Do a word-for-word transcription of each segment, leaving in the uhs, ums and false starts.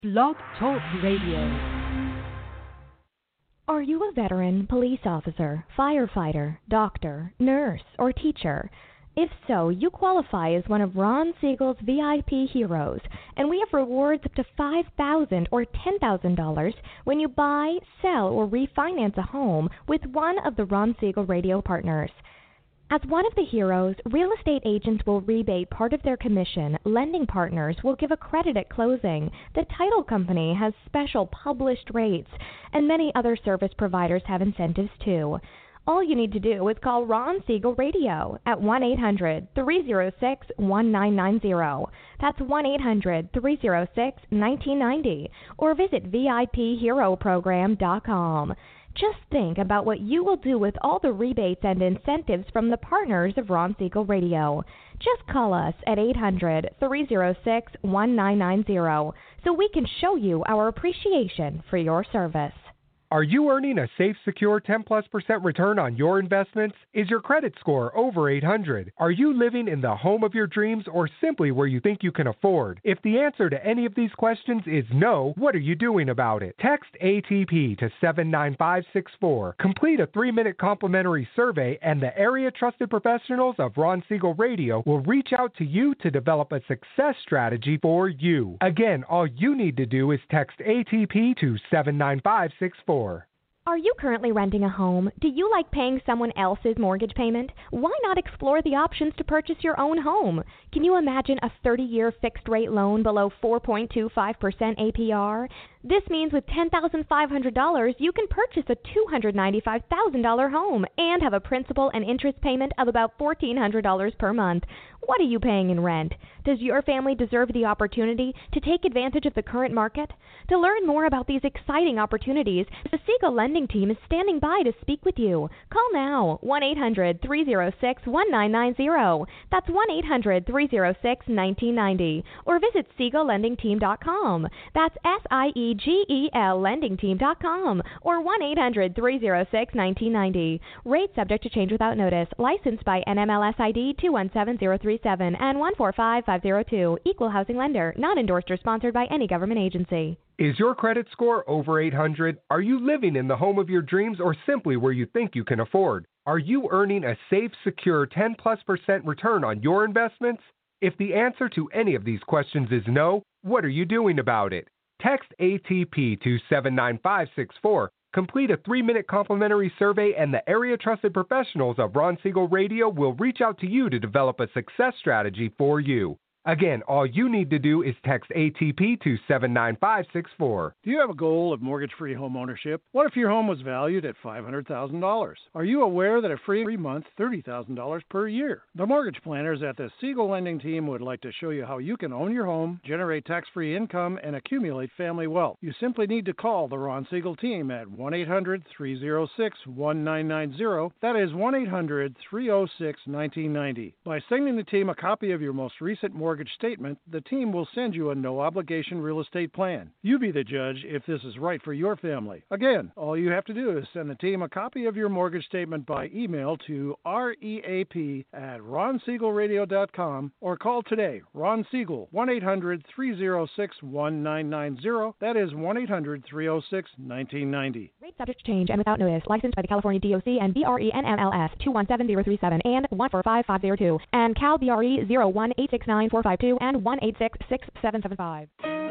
Blog Talk Radio. Are you a veteran, police officer, firefighter, doctor, nurse, or teacher? If so, you qualify as one of Ron Siegel's V I P heroes, and we have rewards up to five thousand dollars or ten thousand dollars when you buy, sell, or refinance a home with one of the Ron Siegel radio partners. As one of the heroes, real estate agents will rebate part of their commission, lending partners will give a credit at closing, the title company has special published rates, and many other service providers have incentives too. All you need to do is call Ron Siegel Radio at one eight hundred, three oh six, one nine nine oh. That's one eight hundred, three oh six, one nine nine oh, or visit V I P hero program dot com. Just think about what you will do with all the rebates and incentives from the partners of Ron Siegel Radio. Just call us at eight hundred, three oh six, one nine nine oh so we can show you our appreciation for your service. Are you earning a safe, secure ten plus percent return on your investments? Is your credit score over eight hundred? Are you living in the home of your dreams or simply where you think you can afford? If the answer to any of these questions is no, what are you doing about it? Text A T P to seven nine five six four. Complete a three-minute complimentary survey and the area trusted professionals of Ron Siegel Radio will reach out to you to develop a success strategy for you. Again, all you need to do is text A T P to seven nine five six four. Are you currently renting a home? Do you like paying someone else's mortgage payment? Why not explore the options to purchase your own home? Can you imagine a thirty-year fixed-rate loan below four point two five percent A P R? This means with ten thousand five hundred dollars, you can purchase a two hundred ninety-five thousand dollars home and have a principal and interest payment of about fourteen hundred dollars per month. What are you paying in rent? Does your family deserve the opportunity to take advantage of the current market? To learn more about these exciting opportunities, the Siegel Lending Team is standing by to speak with you. Call now, one eight hundred, three oh six, one nine nine oh. That's one eight hundred, three oh six, one nine nine oh. Or visit Siegel Lending Team dot com. That's S I E G E L Lending Team dot com. Or one eight hundred, three oh six, one nine nine oh. Rate subject to change without notice. Licensed by N M L S I D two one seven zero three seven and one four five five zero two. Equal housing lender. Not endorsed or sponsored by any government agency. Is your credit score over eight hundred? Are you living in the home of your dreams or simply where you think you can afford? Are you earning a safe, secure ten plus percent return on your investments? If the answer to any of these questions is no, what are you doing about it? Text A T P to seven nine five six four. Complete a three-minute complimentary survey and the area trusted professionals of Ron Siegel Radio will reach out to you to develop a success strategy for you. Again, all you need to do is text A T P to seven nine five six four. Do you have a goal of mortgage-free home ownership? What if your home was valued at five hundred thousand dollars? Are you aware that a free month, thirty thousand dollars per year? The mortgage planners at the Siegel Lending Team would like to show you how you can own your home, generate tax-free income, and accumulate family wealth. You simply need to call the Ron Siegel Team at one eight hundred, three oh six, one nine nine oh. That is one eight hundred, three oh six, one nine nine oh. By sending the team a copy of your most recent mortgage mortgage statement, the team will send you a no-obligation real estate plan. You be the judge if this is right for your family. Again, all you have to do is send the team a copy of your mortgage statement by email to reap at ron siegel radio dot com or call today, Ron Siegel, one eight hundred, three oh six, one nine nine oh. That is one eight hundred, three oh six, one nine nine oh. Rate subject to change and without notice. Licensed by the California D O C and B R E N M L S two one seven zero three seven and one four five five zero two and Cal B R E zero one eight six nine four five two and one eight six six seven seven five.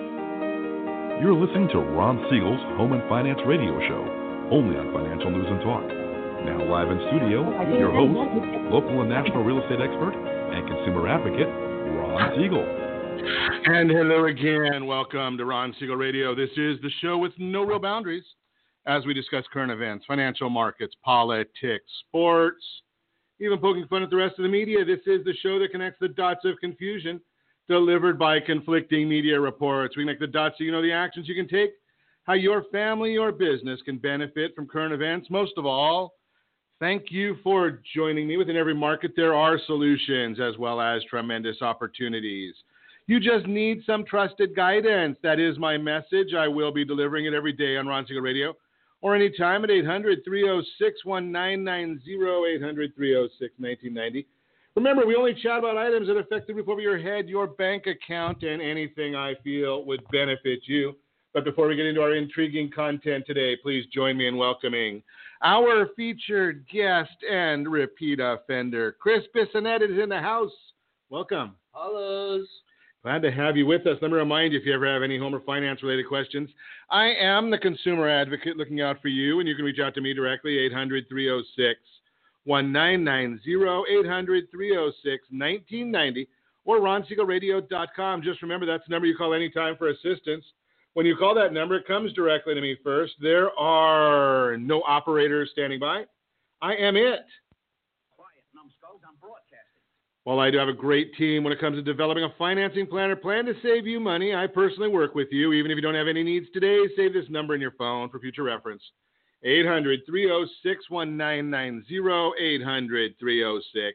You're listening to Ron Siegel's Home and Finance Radio Show, only on Financial News and Talk. Now live in studio with your host, local and national real estate expert and consumer advocate, Ron Siegel. And hello again. Welcome to Ron Siegel Radio. This is the show with no real boundaries as we discuss current events, financial markets, politics, sports, even poking fun at the rest of the media. This is the show that connects the dots of confusion delivered by conflicting media reports. We connect the dots so you know the actions you can take, how your family or business can benefit from current events. Most of all, thank you for joining me. Within every market, there are solutions as well as tremendous opportunities. You just need some trusted guidance. That is my message. I will be delivering it every day on Ron Siegel Radio or anytime at eight hundred, three oh six, one nine nine oh, eight hundred, three oh six, one nine nine oh. Remember, we only chat about items that affect the roof over your head, your bank account, and anything I feel would benefit you. But before we get into our intriguing content today, please join me in welcoming our featured guest and repeat offender. Chris Bissonette is in the house. Welcome. Hello. Glad to have you with us. Let me remind you, if you ever have any home or finance-related questions, I am the consumer advocate looking out for you, and you can reach out to me directly, eight hundred, three oh six, one nine nine zero, eight hundred, three oh six, nineteen ninety, or ron siegel radio dot com. Just remember, that's the number you call anytime for assistance. When you call that number, it comes directly to me first. There are no operators standing by. I am it. Quiet, numbskulls, I'm broadcasting. Well, I do have a great team when it comes to developing a financing plan or plan to save you money. I personally work with you. Even if you don't have any needs today, save this number in your phone for future reference. eight hundred, three oh six, one nine nine zero, eight hundred, three oh six,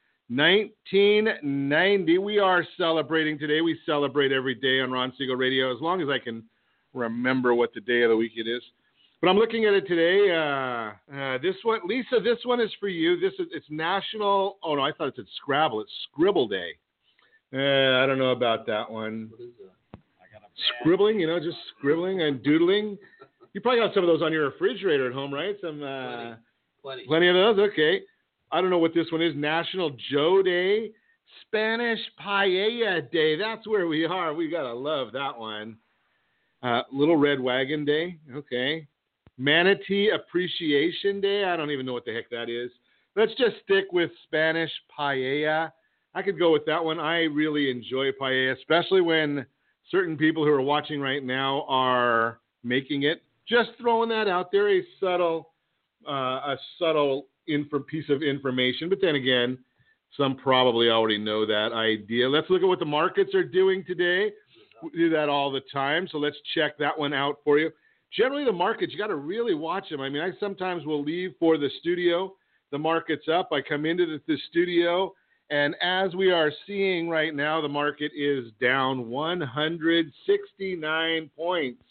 nineteen ninety. We are celebrating today. We celebrate every day on Ron Siegel Radio, as long as I can remember what the day of the week it is. But I'm looking at it today. Uh, uh, this one, Lisa, this one is for you. This is it's National. Oh no, I thought it said Scrabble. It's Scribble Day. Uh, I don't know about that one. What is that? I got a Scribbling, you know, just scribbling and doodling. You probably got some of those on your refrigerator at home, right? Some uh, plenty. plenty. Plenty of those. Okay. I don't know what this one is. National Joe Day, Spanish Paella Day. That's where we are. We gotta love that one. Uh, Little Red Wagon Day. Okay. Manatee Appreciation Day. I don't even know what the heck that is. Let's just stick with Spanish paella. I could go with that one. I really enjoy paella, especially when certain people who are watching right now are making it. Just throwing that out there, a subtle, uh, a subtle inf- piece of information. But then again, some probably already know that idea. Let's look at what the markets are doing today. We do that all the time, so let's check that one out for you. Generally, the markets, you got to really watch them. I mean, I sometimes will leave for the studio. The market's up. I come into the, the studio, and as we are seeing right now, the market is down one hundred sixty-nine points.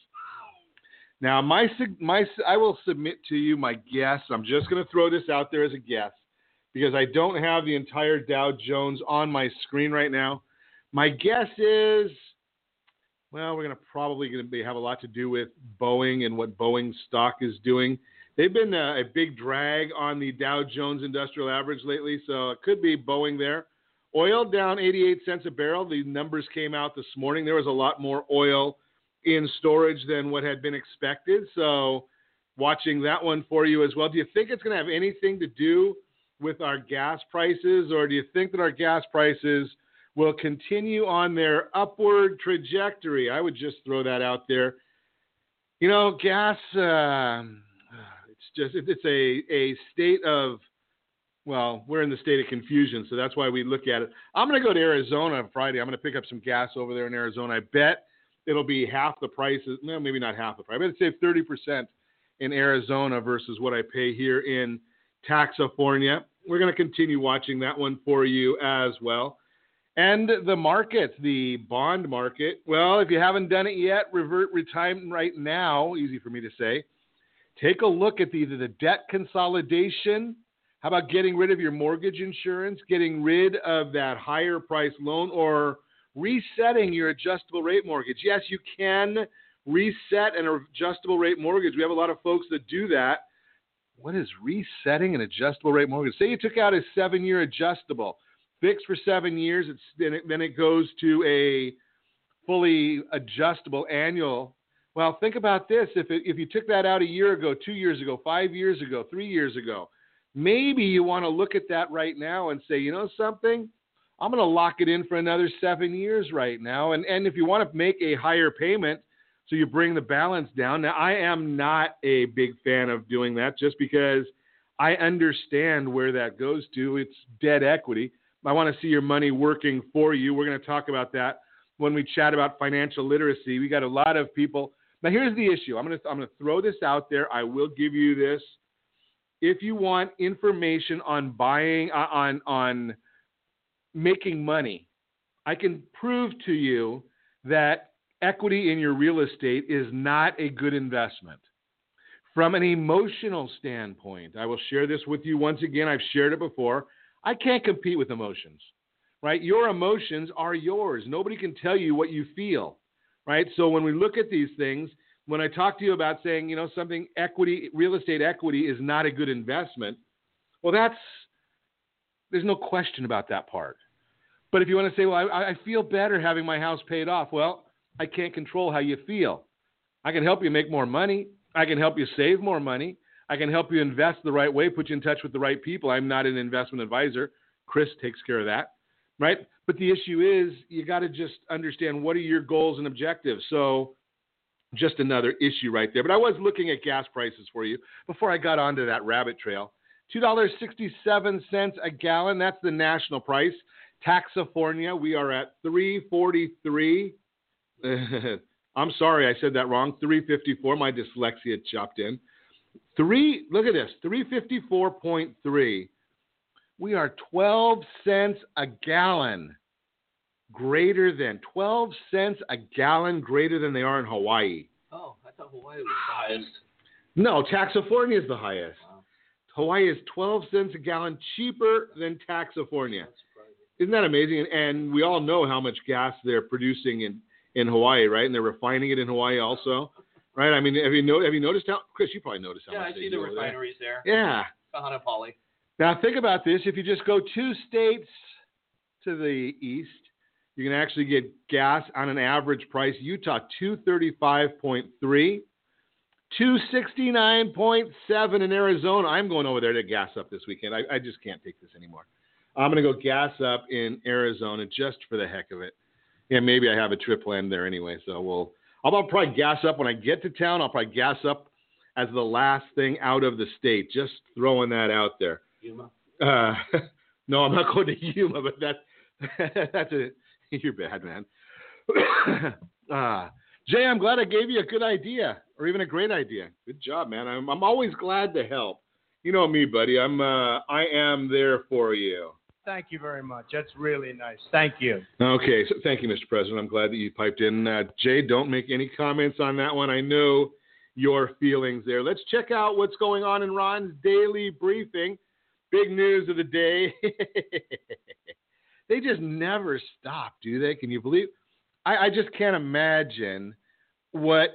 Now, my my I will submit to you my guess. I'm just going to throw this out there as a guess because I don't have the entire Dow Jones on my screen right now. My guess is, well, we're going to probably going to have a lot to do with Boeing and what Boeing stock is doing. They've been a, a big drag on the Dow Jones Industrial Average lately, so it could be Boeing there. Oil down eighty-eight cents a barrel. The numbers came out this morning. There was a lot more oil in storage than what had been expected, so watching that one for you as well. Do you think it's going to have anything to do with our gas prices, or do you think that our gas prices will continue on their upward trajectory? I would just throw that out there. You know, gas, uh, it's just, it's a, a state of, well, we're in the state of confusion, so that's why we look at it. I'm going to go to Arizona on Friday. I'm going to pick up some gas over there in Arizona. I bet it'll be half the price, well, maybe not half the price, but I'd save thirty percent in Arizona versus what I pay here in Taxafornia. We're going to continue watching that one for you as well. And the market, the bond market, well, if you haven't done it yet, revert retime right now, easy for me to say. Take a look at either the debt consolidation. How about getting rid of your mortgage insurance, getting rid of that higher price loan, or resetting your adjustable rate mortgage? Yes, you can reset an adjustable rate mortgage. We have a lot of folks that do that. What is resetting an adjustable rate mortgage? Say you took out a seven-year adjustable. Fixed for seven years, it's, then, it, then it goes to a fully adjustable annual. Well, think about this. If it, if you took that out a year ago, two years ago, five years ago, three years ago, maybe you want to look at that right now and say, you know something? I'm going to lock it in for another seven years right now. And, and if you want to make a higher payment so you bring the balance down. Now, I am not a big fan of doing that just because I understand where that goes to. It's dead equity. I want to see your money working for you. We're going to talk about that when we chat about financial literacy. We got a lot of people. Now, here's the issue. I'm going to I'm going to throw this out there. I will give you this. If you want information on buying, uh, on on making money, I can prove to you that equity in your real estate is not a good investment. From an emotional standpoint, I will share this with you once again. I've shared it before. I can't compete with emotions, right? Your emotions are yours. Nobody can tell you what you feel, right? So when we look at these things, when I talk to you about saying, you know, something equity, real estate equity is not a good investment, well, that's, there's no question about that part. But if you want to say, well, I, I feel better having my house paid off, well, I can't control how you feel. I can help you make more money. I can help you save more money. I can help you invest the right way, put you in touch with the right people. I'm not an investment advisor. Chris takes care of that, right? But the issue is you got to just understand what are your goals and objectives. So just another issue right there. But I was looking at gas prices for you before I got onto that rabbit trail. two dollars and sixty-seven cents a gallon. That's the national price. Taxifornia, we are at three forty-three. I'm sorry, I said that wrong. three fifty-four. My dyslexia chopped in. Three, look at this, three fifty-four point three. We are twelve cents a gallon greater than, twelve cents a gallon greater than they are in Hawaii. Oh, I thought Hawaii was the highest. No, Taxifornia is the highest. Wow. Hawaii is twelve cents a gallon cheaper than Taxifornia. That's surprising. Isn't that amazing? And we all know how much gas they're producing in, in Hawaii, right? And they're refining it in Hawaii also. Right, I mean, have you no, have you noticed how, Chris? You probably noticed how Yeah, much I they see do the over refineries there. there. Yeah. Kahanapoly. Now think about this: if you just go two states to the east, you can actually get gas on an average price. Utah two thirty five point three, two sixty nine point seven in Arizona. I'm going over there to gas up this weekend. I, I just can't take this anymore. I'm going to go gas up in Arizona just for the heck of it. Yeah, maybe I have a trip planned there anyway, so we'll. I'll probably gas up when I get to town. I'll probably gas up as the last thing out of the state. Just throwing that out there. Yuma. Uh, no, I'm not going to Yuma, but that's that's a you're bad, man. uh, Jay, I'm glad I gave you a good idea, or even a great idea. Good job, man. I'm I'm always glad to help. You know me, buddy. I'm uh, I am there for you. Thank you very much. That's really nice. Thank you. Okay, so thank you, Mister President. I'm glad that you piped in. Uh, Jay, don't make any comments on that one. I know your feelings there. Let's check out what's going on in Ron's daily briefing. Big news of the day. They just never stop, do they? Can you believe? I, I just can't imagine what.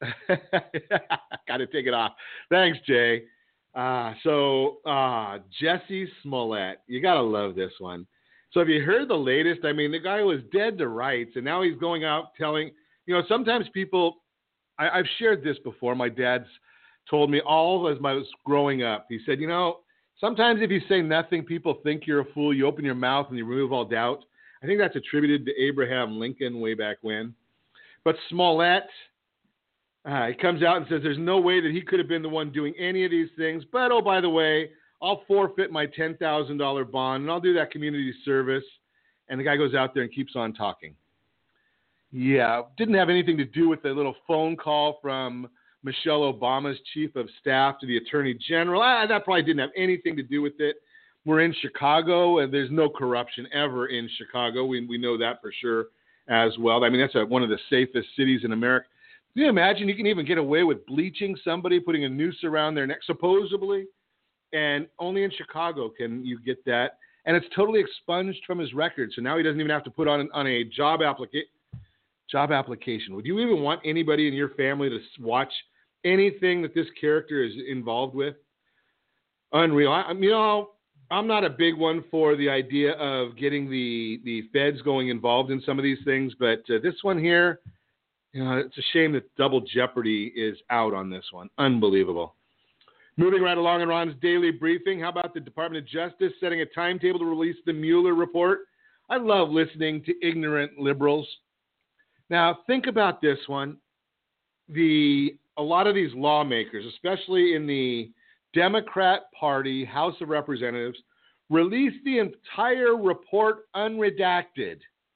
Got to take it off. Thanks, Jay. Uh, so, uh, Jesse Smollett, you got to love this one. So have you heard the latest? I mean, the guy was dead to rights, and now he's going out telling, you know, sometimes people, I, I've shared this before. My dad's told me all as I was growing up. He said, you know, sometimes if you say nothing, people think you're a fool. You open your mouth and you remove all doubt. I think that's attributed to Abraham Lincoln way back when. But Smollett, Uh, he comes out and says there's no way that he could have been the one doing any of these things. But, oh, by the way, I'll forfeit my ten thousand dollars bond, and I'll do that community service. And the guy goes out there and keeps on talking. Yeah, didn't have anything to do with the little phone call from Michelle Obama's chief of staff to the attorney general. Ah, that probably didn't have anything to do with it. We're in Chicago, and there's no corruption ever in Chicago. We, we know that for sure as well. I mean, that's a, one of the safest cities in America. Can you imagine you can even get away with bleaching somebody, putting a noose around their neck, supposedly, and only in Chicago can you get that. And it's totally expunged from his record, so now he doesn't even have to put on on a job applica- job application. Would you even want anybody in your family to watch anything that this character is involved with? Unreal. I, you know, I'm not a big one for the idea of getting the, the feds going involved in some of these things, but uh, this one here, you know, it's a shame that Double Jeopardy is out on this one. Unbelievable. Moving right along in Ron's daily briefing, how about the Department of Justice setting a timetable to release the Mueller report? I love listening to ignorant liberals. Now, think about this one. The a lot of these lawmakers, especially in the Democrat Party House of Representatives, released the entire report unredacted.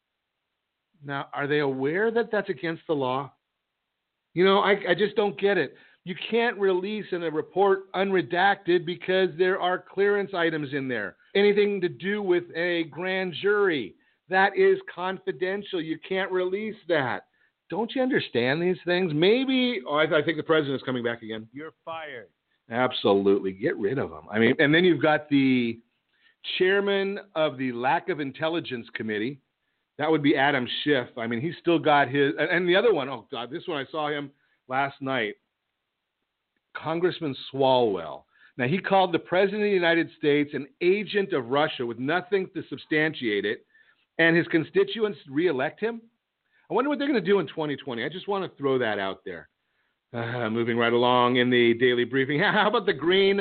Now, are they aware that that's against the law? You know, I, I just don't get it. You can't release in a report unredacted because there are clearance items in there. Anything to do with a grand jury, that is confidential. You can't release that. Don't you understand these things? Maybe, oh, I, I think the president's coming back again. You're fired. Absolutely. Get rid of them. I mean, and then you've got the chairman of the Lack of Intelligence Committee. That would be Adam Schiff. I mean, he's still got his, and the other one, oh God, this one I saw him last night, Congressman Swalwell. Now, he called the President of the United States an agent of Russia with nothing to substantiate it, and his constituents reelect him. I wonder what they're going to do in twenty twenty. I just want to throw that out there. Uh, moving right along in the daily briefing. How about the Green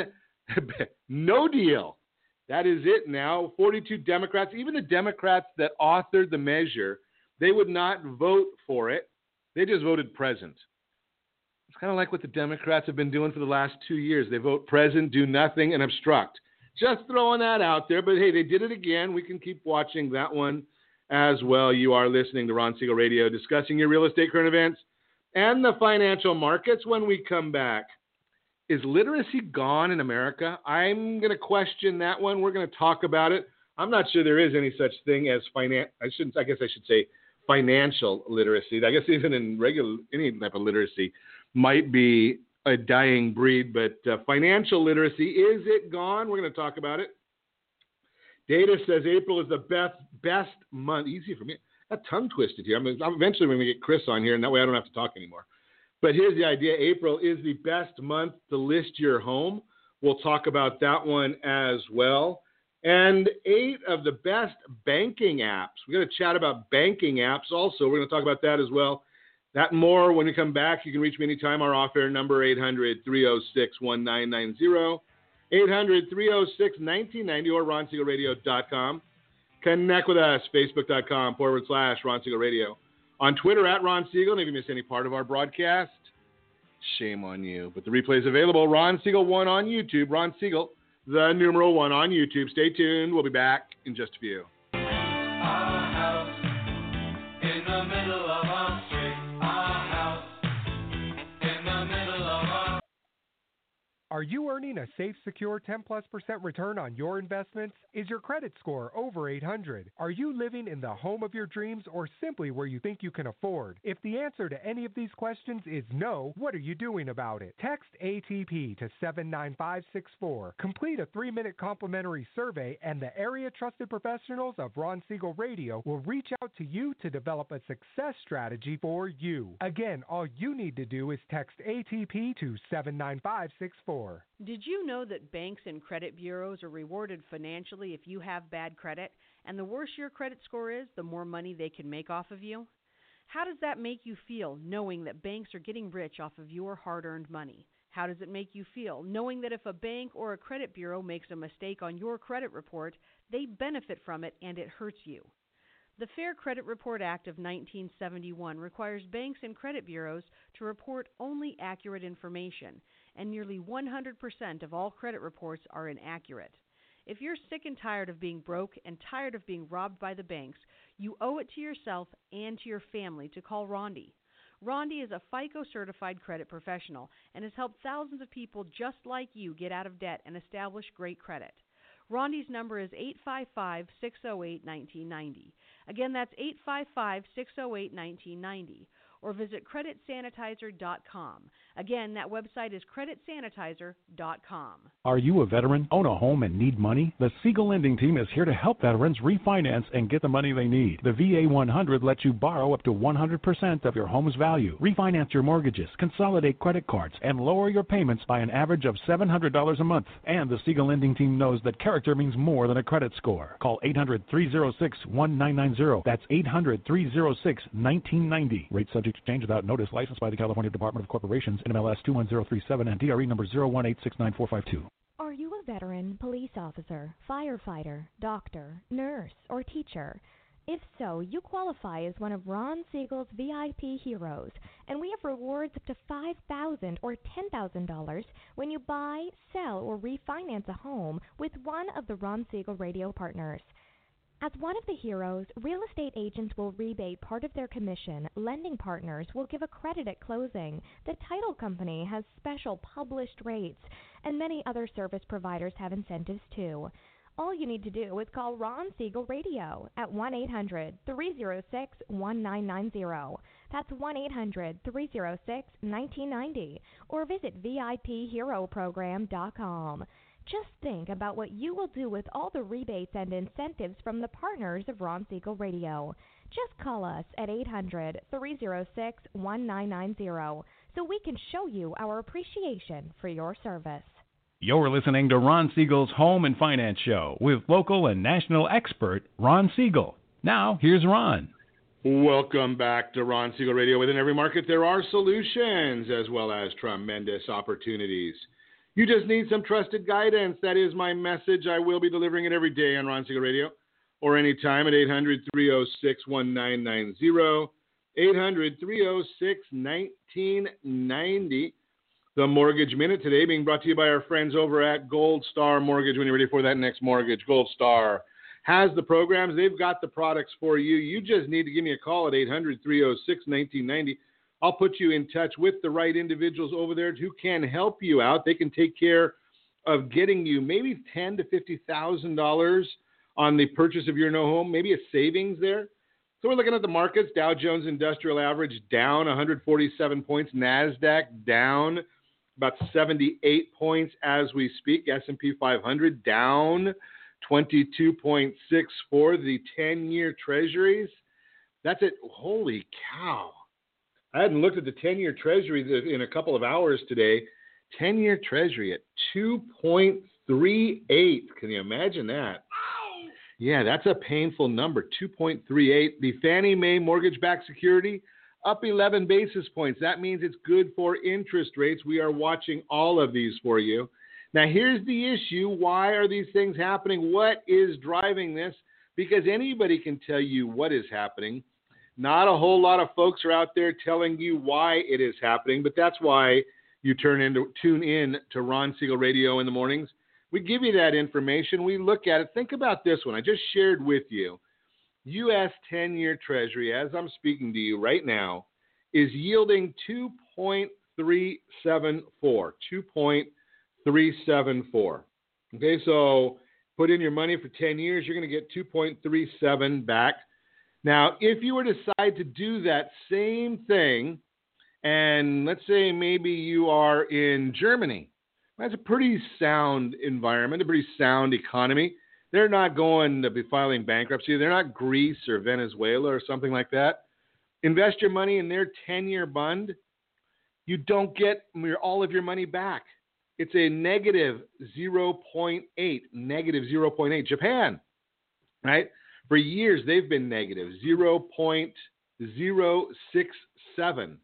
No Deal? That is it now. forty-two Democrats, even the Democrats that authored the measure, they would not vote for it. They just voted present. It's kind of like what the Democrats have been doing for the last two years. They vote present, do nothing, and obstruct. Just throwing that out there. But, hey, they did it again. We can keep watching that one as well. You are listening to Ron Siegel Radio, discussing your real estate current events and the financial markets. When we come back, is literacy gone in America? I'm going to question that one. We're going to talk about it. I'm not sure there is any such thing as finan- I shouldn't. I guess I should say financial literacy. I guess even in regular any type of literacy might be a dying breed, but uh, financial literacy, is it gone? We're going to talk about it. Data says April is the best best month. Easy for me. Got tongue twisted here. I mean, eventually we're going to get Chris on here, and that way I don't have to talk anymore. But here's the idea. April is the best month to list your home. We'll talk about that one as well. And eight of the best banking apps. We're going to chat about banking apps also. We're going to talk about that as well. That and more when we come back. You can reach me anytime. Our off-air number, eight hundred, three oh six, one nine nine zero, eight hundred, three oh six, nineteen ninety, or ron siegel radio dot com. Connect with us, facebook.com forward slash Ron Siegel Radio. On Twitter, at Ron Siegel. And if you miss any part of our broadcast, shame on you. But the replay is available. Ron Siegel one on YouTube. Ron Siegel, the numeral one on YouTube. Stay tuned. We'll be back in just a few. Our house in the middle of our street. Our house in the middle of our... Are you earning a safe, secure ten plus percent return on your investments? Is your credit score over eight hundred? Are you living in the home of your dreams or simply where you think you can afford? If the answer to any of these questions is no, what are you doing about it? Text A T P to seven nine five six four. Complete a three-minute complimentary survey, and the area trusted professionals of Ron Siegel Radio will reach out to you to develop a success strategy for you. Again, all you need to do is text A T P to seven nine five six four. Did you know that banks and credit bureaus are rewarded financially if you have bad credit? And the worse your credit score is, the more money they can make off of you? How does that make you feel, knowing that banks are getting rich off of your hard-earned money? How does it make you feel, knowing that if a bank or a credit bureau makes a mistake on your credit report, they benefit from it and it hurts you? The Fair Credit Report Act of nineteen seventy-one requires banks and credit bureaus to report only accurate information, and nearly one hundred percent of all credit reports are inaccurate. If you're sick and tired of being broke and tired of being robbed by the banks, you owe it to yourself and to your family to call Rondi. Rondi is a FICO-certified credit professional and has helped thousands of people just like you get out of debt and establish great credit. Rondi's number is eight five five, six oh eight, one nine nine oh. Again, that's eight five five, six oh eight, one nine nine oh. Or visit credit sanitizer dot com. Again, that website is credit sanitizer dot com. Are you a veteran, own a home, and need money? The Siegel Lending Team is here to help veterans refinance and get the money they need. The V A one hundred lets you borrow up to one hundred percent of your home's value, refinance your mortgages, consolidate credit cards, and lower your payments by an average of seven hundred dollars a month. And the Siegel Lending Team knows that character means more than a credit score. Call eight hundred, three oh six, one nine nine oh. That's eight hundred, three oh six, one nine nine oh. Rate subject to change without notice. Licensed by the California Department of Corporations, N M L S two one zero three seven, and D R E number zero one eight six nine four five two. Are you a veteran, police officer, firefighter, doctor, nurse, or teacher? If so, you qualify as one of Ron Siegel's V I P heroes, and we have rewards up to five thousand dollars or ten thousand dollars when you buy, sell, or refinance a home with one of the Ron Siegel Radio partners. As one of the heroes, real estate agents will rebate part of their commission, lending partners will give a credit at closing, the title company has special published rates, and many other service providers have incentives too. All you need to do is call Ron Siegel Radio at one eight hundred, three oh six, one nine nine oh. That's one eight hundred, three oh six, one nine nine oh, or visit V I P hero program dot com. Just think about what you will do with all the rebates and incentives from the partners of Ron Siegel Radio. Just call us at eight hundred, three oh six, one nine nine zero so we can show you our appreciation for your service. You're listening to Ron Siegel's Home and Finance Show with local and national expert Ron Siegel. Now, here's Ron. Welcome back to Ron Siegel Radio. Within every market, there are solutions as well as tremendous opportunities. You just need some trusted guidance. That is my message. I will be delivering it every day on Ron Siegel Radio or anytime at eight hundred, three oh six, one nine nine zero, eight hundred, three oh six, one nine nine zero. The Mortgage Minute today being brought to you by our friends over at Gold Star Mortgage. When you're ready for that next mortgage, Gold Star has the programs. They've got the products for you. You just need to give me a call at eight hundred, three oh six, one nine nine zero. I'll put you in touch with the right individuals over there who can help you out. They can take care of getting you maybe ten thousand to fifty thousand dollars on the purchase of your new home, maybe a savings there. So we're looking at the markets. Dow Jones Industrial Average down one hundred forty-seven points. NASDAQ down about seventy-eight points as we speak. S and P five hundred down twenty-two point six four. The ten-year treasuries, that's it. Holy cow. I hadn't looked at the ten-year treasury in a couple of hours today. ten-year treasury at two point three eight. Can you imagine that? Yeah, that's a painful number, two point three eight. The Fannie Mae mortgage-backed security up eleven basis points. That means it's good for interest rates. We are watching all of these for you. Now, here's the issue. Why are these things happening? What is driving this? Because anybody can tell you what is happening. Not a whole lot of folks are out there telling you why it is happening, but that's why you turn into, tune in to Ron Siegel Radio in the mornings. We give you that information. We look at it. Think about this one. I just shared with you. U S ten-year Treasury, as I'm speaking to you right now, is yielding two point three seven four. two point three seven four. Okay, so put in your money for ten years, you're going to get two point three seven back. Now, if you were to decide to do that same thing, and let's say maybe you are in Germany, that's a pretty sound environment, a pretty sound economy. They're not going to be filing bankruptcy. They're not Greece or Venezuela or something like that. Invest your money in their ten-year bond. You don't get your, all of your money back. It's a negative zero point eight, negative zero point eight. Japan, right? For years, they've been negative, zero point zero six seven.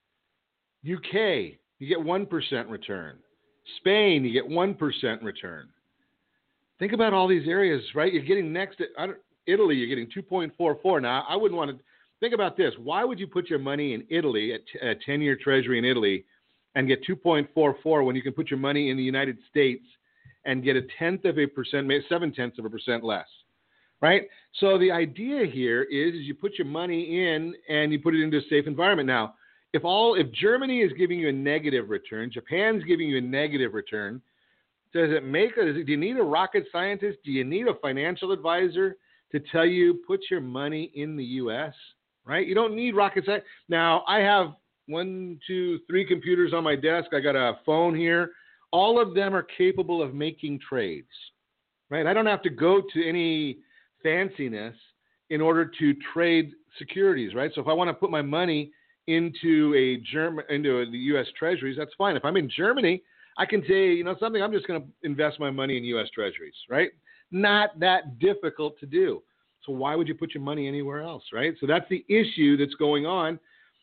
U K, you get one percent return. Spain, you get one percent return. Think about all these areas, right? You're getting next to I don't, Italy, you're getting two point four four. Now, I wouldn't want to think about this. Why would you put your money in Italy, at a ten-year treasury in Italy, and get two point four four when you can put your money in the United States and get a tenth of a percent, maybe seven-tenths of a percent less, right? So the idea here is, is you put your money in and you put it into a safe environment. Now, if all if Germany is giving you a negative return, Japan's giving you a negative return, does it make a, do you need a rocket scientist? Do you need a financial advisor to tell you put your money in the U S, right? You don't need rocket science. Now, I have one, two, three computers on my desk. I got a phone here. All of them are capable of making trades, right? I don't have to go to any fanciness in order to trade securities, right? So if I want to put my money into a German, into the U S Treasuries, that's fine. If I'm in Germany, I can say, you know, something, I'm just going to invest my money in U S Treasuries, right? Not that difficult to do. So why would you put your money anywhere else, right? So that's the issue that's going on.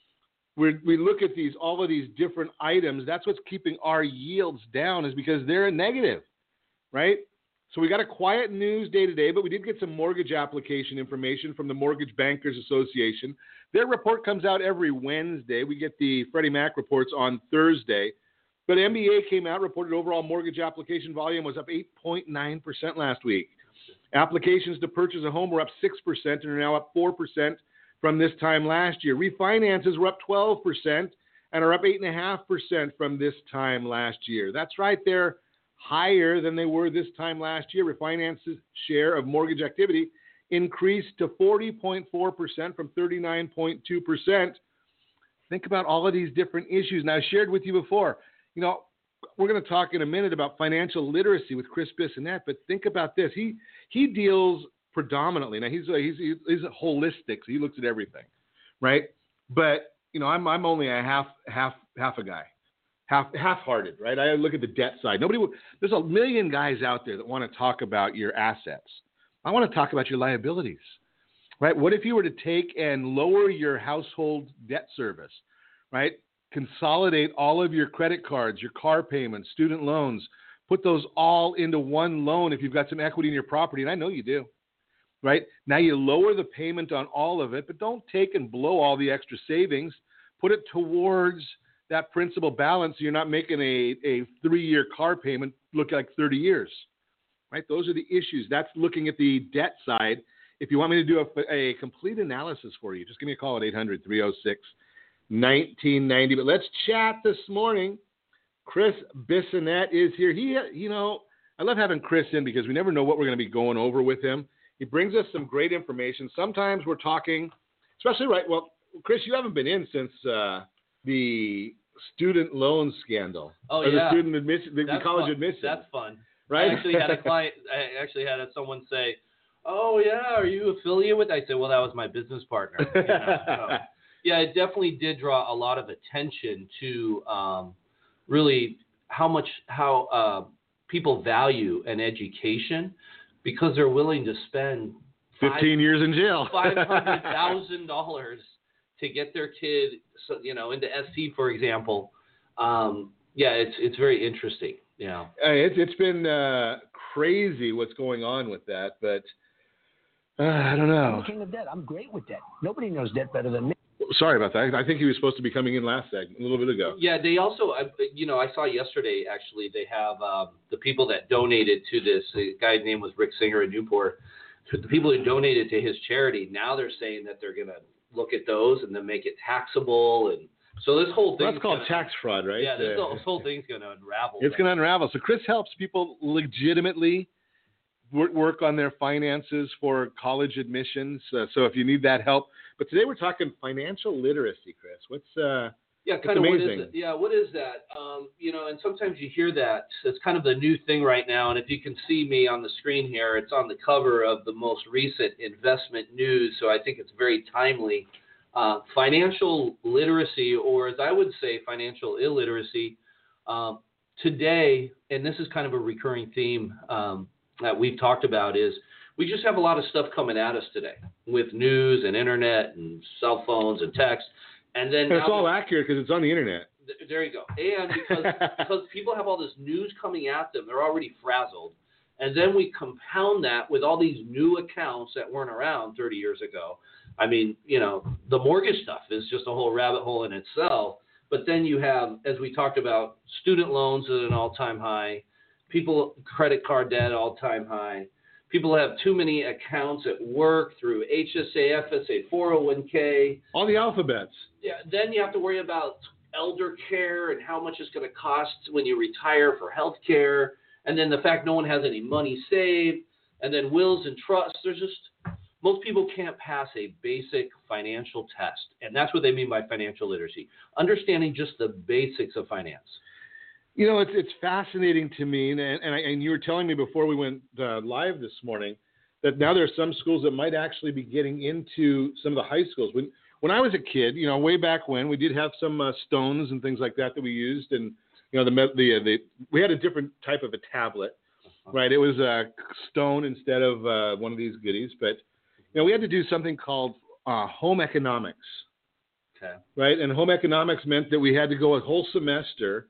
We we look at these, all of these different items. That's what's keeping our yields down, is because they're a negative, right? So we got a quiet news day today, but we did get some mortgage application information from the Mortgage Bankers Association. Their report comes out every Wednesday. We get the Freddie Mac reports on Thursday. But M B A came out, reported overall mortgage application volume was up eight point nine percent last week. Applications to purchase a home were up six percent and are now up four percent from this time last year. Refinances were up twelve percent and are up eight point five percent from this time last year. That's right, they're higher than they were this time last year. Refinances share of mortgage activity increased to forty point four percent from thirty-nine point two percent. Think about all of these different issues. Now, I shared with you before, you know, we're going to talk in a minute about financial literacy with Chris Bissonette, but think about this. He he deals predominantly, now he's he's he's a holistic, so he looks at everything, right? But, you know, I'm I'm only a half half half a guy. Half half-hearted, right? I look at the debt side. Nobody would, there's a million guys out there that want to talk about your assets. I want to talk about your liabilities, right? What if you were to take and lower your household debt service, right? Consolidate all of your credit cards, your car payments, student loans, put those all into one loan if you've got some equity in your property, and I know you do, right? Now you lower the payment on all of it, but don't take and blow all the extra savings. Put it towards that principal balance so you're not making a, a three-year car payment look like thirty years, right? Those are the issues. That's looking at the debt side. If you want me to do a, a complete analysis for you, just give me a call at eight hundred, three oh six, nineteen ninety. But let's chat this morning. Chris Bissonette is here. He, you know, I love having Chris in because we never know what we're going to be going over with him. He brings us some great information. Sometimes we're talking, especially right, well, Chris, you haven't been in since uh, the student loan scandal. Oh, or yeah. The student admission, the, the college fun. admission. That's fun. Right? I actually had a client, I actually had someone say, oh, yeah, are you affiliated with? I said, well, that was my business partner. You know, so, yeah, it definitely did draw a lot of attention to um, really how much, how uh, people value an education because they're willing to spend fifteen years in jail, five hundred thousand dollars to get their kid, you know, into S T, for example. Um, yeah, it's it's very interesting. Yeah, it's it's been uh, crazy what's going on with that, but uh, I don't know. I'm the king of debt. I'm great with debt. Nobody knows debt better than me. Sorry about that. I think he was supposed to be coming in last segment, a little bit ago. Yeah, they also, you know, I saw yesterday, actually, they have um, the people that donated to this. The guy's name was Rick Singer in Newport. The people who donated to his charity, now they're saying that they're going to look at those and then make it taxable. And so this whole thing. Well, that's called gonna, tax fraud, right? Yeah, this, uh, this whole thing's going to unravel. It's going to unravel. So Chris helps people legitimately work on their finances for college admissions. Uh, so if you need that help. But today we're talking financial literacy, Chris. What's uh Yeah, kind of what is it? Yeah, what is that? Um, you know, and sometimes you hear that. It's kind of the new thing right now. And if you can see me on the screen here, it's on the cover of the most recent investment news. So I think it's very timely. Uh, financial literacy, or as I would say, financial illiteracy, um, today, and this is kind of a recurring theme um, that we've talked about, is we just have a lot of stuff coming at us today with news and internet and cell phones and text. And then and it's all accurate because it's on the internet. Th- there you go. And because, because people have all this news coming at them, they're already frazzled. And then we compound that with all these new accounts that weren't around thirty years ago. I mean, you know, the mortgage stuff is just a whole rabbit hole in itself. But then you have, as we talked about, student loans at an all-time high, people credit card debt all-time high. People have too many accounts at work through H S A, F S A, four oh one k. All the alphabets. Yeah. Then you have to worry about elder care and how much it's going to cost when you retire for health care. And then the fact no one has any money saved. And then wills and trusts. There's just, most people can't pass a basic financial test. And that's what they mean by financial literacy. Understanding just the basics of finance. You know, it's it's fascinating to me, and and, I, and you were telling me before we went uh, live this morning that now there are some schools that might actually be getting into some of the high schools. When when I was a kid, you know, way back when, we did have some uh, stones and things like that that we used, and you know, the the, uh, the we had a different type of a tablet, right? It was a stone instead of uh, one of these goodies, but you know, we had to do something called uh, home economics, okay, right? And home economics meant that we had to go a whole semester.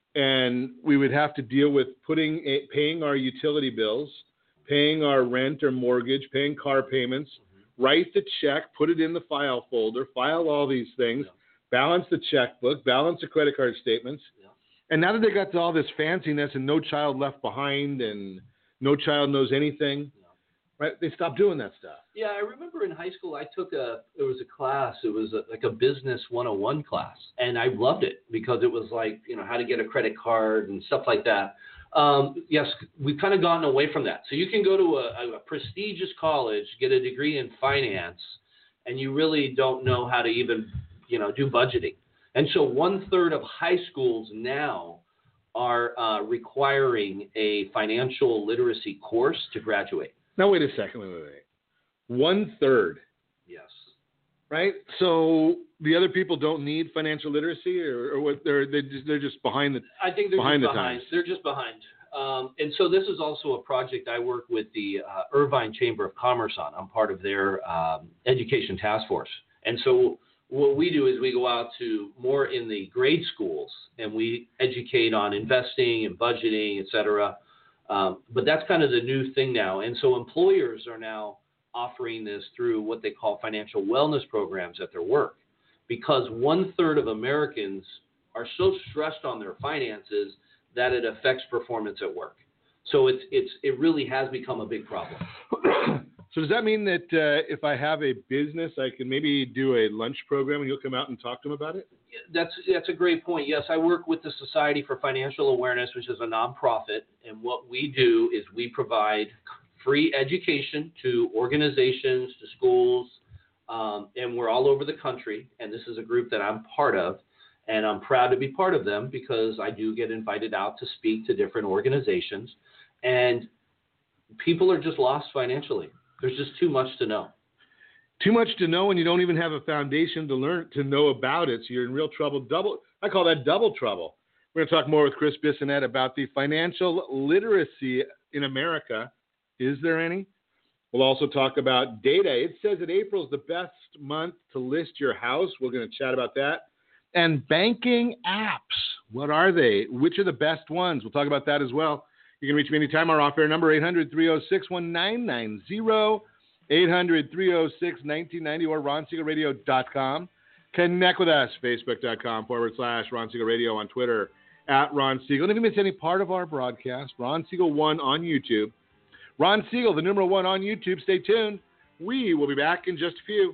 And we would have to deal with putting, a, paying our utility bills, paying our rent or mortgage, paying car payments, mm-hmm. write the check, put it in the file folder, file all these things, yeah. balance the checkbook, balance the credit card statements. Yeah. And now that they got to all this fanciness and no child left behind and no child knows anything, yeah. right? They stopped doing that stuff. Yeah, I remember in high school I took a, it was a class, it was a, like a business one oh one class, and I loved it because it was like, you know, how to get a credit card and stuff like that. Um, yes, we've kind of gotten away from that. So you can go to a, a prestigious college, get a degree in finance, and you really don't know how to even, you know, do budgeting. And so one third of high schools now are uh, requiring a financial literacy course to graduate. Now, wait a second. Wait, wait, wait. One third. Yes. Right? So the other people don't need financial literacy, or, or what? They're they just, they're just behind the I think they're behind just the behind. times. They're just behind. Um, and so this is also a project I work with the uh, Irvine Chamber of Commerce on. I'm part of their um, education task force. And so what we do is we go out to more in the grade schools and we educate on investing and budgeting, et cetera. Um, but that's kind of the new thing now. And so employers are now offering this through what they call financial wellness programs at their work, because one third of Americans are so stressed on their finances that it affects performance at work. So it's it's it really has become a big problem. So does that mean that uh, if I have a business, I can maybe do a lunch program and you'll come out and talk to them about it? That's that's a great point. Yes, I work with the Society for Financial Awareness, which is a nonprofit, and what we do is we provide free education to organizations, to schools, um, and we're all over the country. And this is a group that I'm part of. And I'm proud to be part of them because I do get invited out to speak to different organizations. And people are just lost financially. There's just too much to know. Too much to know, and you don't even have a foundation to learn to know about it. So you're in real trouble. Double, I call that double trouble. We're going to talk more with Chris Bissonette about the financial literacy in America. Is there any? We'll also talk about data. It says that April is the best month to list your house. We're going to chat about that. And banking apps, what are they? Which are the best ones? We'll talk about that as well. You can reach me anytime. Our off-air number, eight hundred, three oh six, nineteen ninety, eight hundred, three oh six, nineteen ninety, or ron siegel radio dot com. Connect with us, facebook.com forward slash Ron Siegel Radio, on Twitter, at Ron Siegel. And if you miss any part of our broadcast, Ron Siegel one on YouTube. Ron Siegel, the numeral one on YouTube. Stay tuned. We will be back in just a few.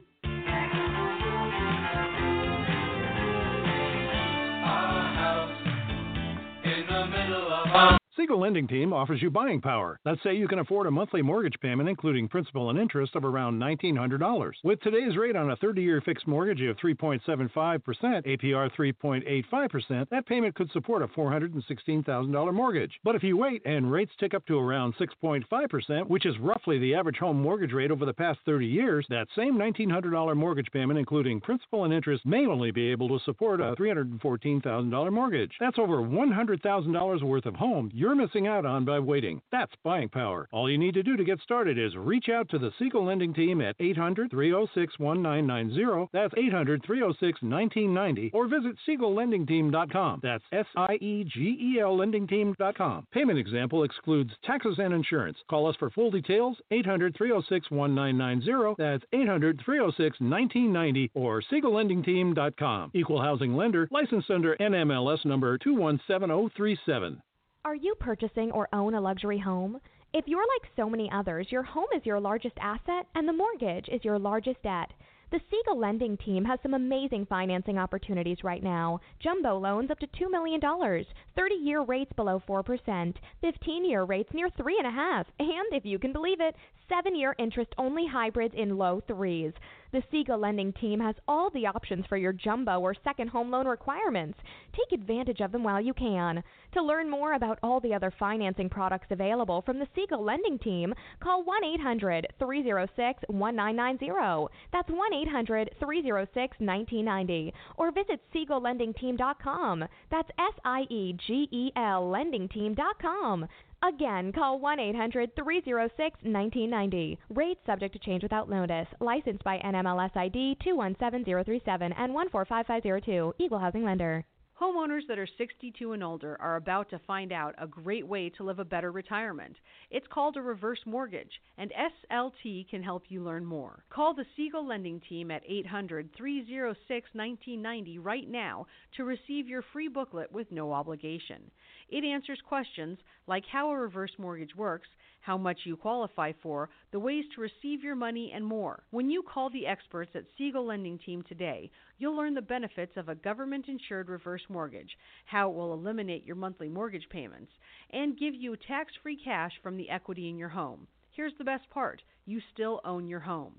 Siegel Lending Team offers you buying power. Let's say you can afford a monthly mortgage payment, including principal and interest, of around nineteen hundred dollars. With today's rate on a thirty-year fixed mortgage of three point seven five percent, A P R three point eight five percent, that payment could support a four hundred sixteen thousand dollars mortgage. But if you wait and rates tick up to around six point five percent, which is roughly the average home mortgage rate over the past thirty years, that same nineteen hundred dollars mortgage payment, including principal and interest, may only be able to support a three hundred fourteen thousand dollars mortgage. That's over one hundred thousand dollars worth of home you're missing out on by waiting. That's buying power. All you need to do to get started is reach out to the Siegel Lending Team at eight hundred, three oh six, nineteen ninety. That's eight hundred, three oh six, nineteen ninety. Or visit siegel lending team dot com. That's S I E G E L lending team dot com. Payment example excludes taxes and insurance. Call us for full details, eight hundred, three oh six, nineteen ninety. That's eight hundred, three oh six, nineteen ninety, or siegel lending team dot com. Equal housing lender, licensed under N M L S number two one seven zero three seven. Are you purchasing or own a luxury home? If you're like so many others, your home is your largest asset and the mortgage is your largest debt. The Siegel Lending Team has some amazing financing opportunities right now. Jumbo loans up to two million dollars, thirty-year rates below four percent, fifteen-year rates near three point five percent, and, if you can believe it, seven-year interest-only hybrids in low threes. The Siegel Lending Team has all the options for your jumbo or second home loan requirements. Take advantage of them while you can. To learn more about all the other financing products available from the Siegel Lending Team, call one eight hundred, three oh six, nineteen ninety. That's one eight hundred, three oh six, nineteen ninety. Or visit siegel lending team dot com. That's S I E G E L lending team dot com. Again, call one eight hundred, three oh six, nineteen ninety. Rates subject to change without notice. Licensed by N M L S I D two one seven zero three seven and one four five five zero two. Equal housing lender. Homeowners that are sixty-two and older are about to find out a great way to live a better retirement. It's called a reverse mortgage, and S L T can help you learn more. Call the Siegel Lending Team at eight hundred, three oh six, nineteen ninety right now to receive your free booklet with no obligation. It answers questions like how a reverse mortgage works, how much you qualify for, the ways to receive your money, and more. When you call the experts at Siegel Lending Team today, you'll learn the benefits of a government-insured reverse mortgage, how it will eliminate your monthly mortgage payments, and give you tax-free cash from the equity in your home. Here's the best part. You still own your home.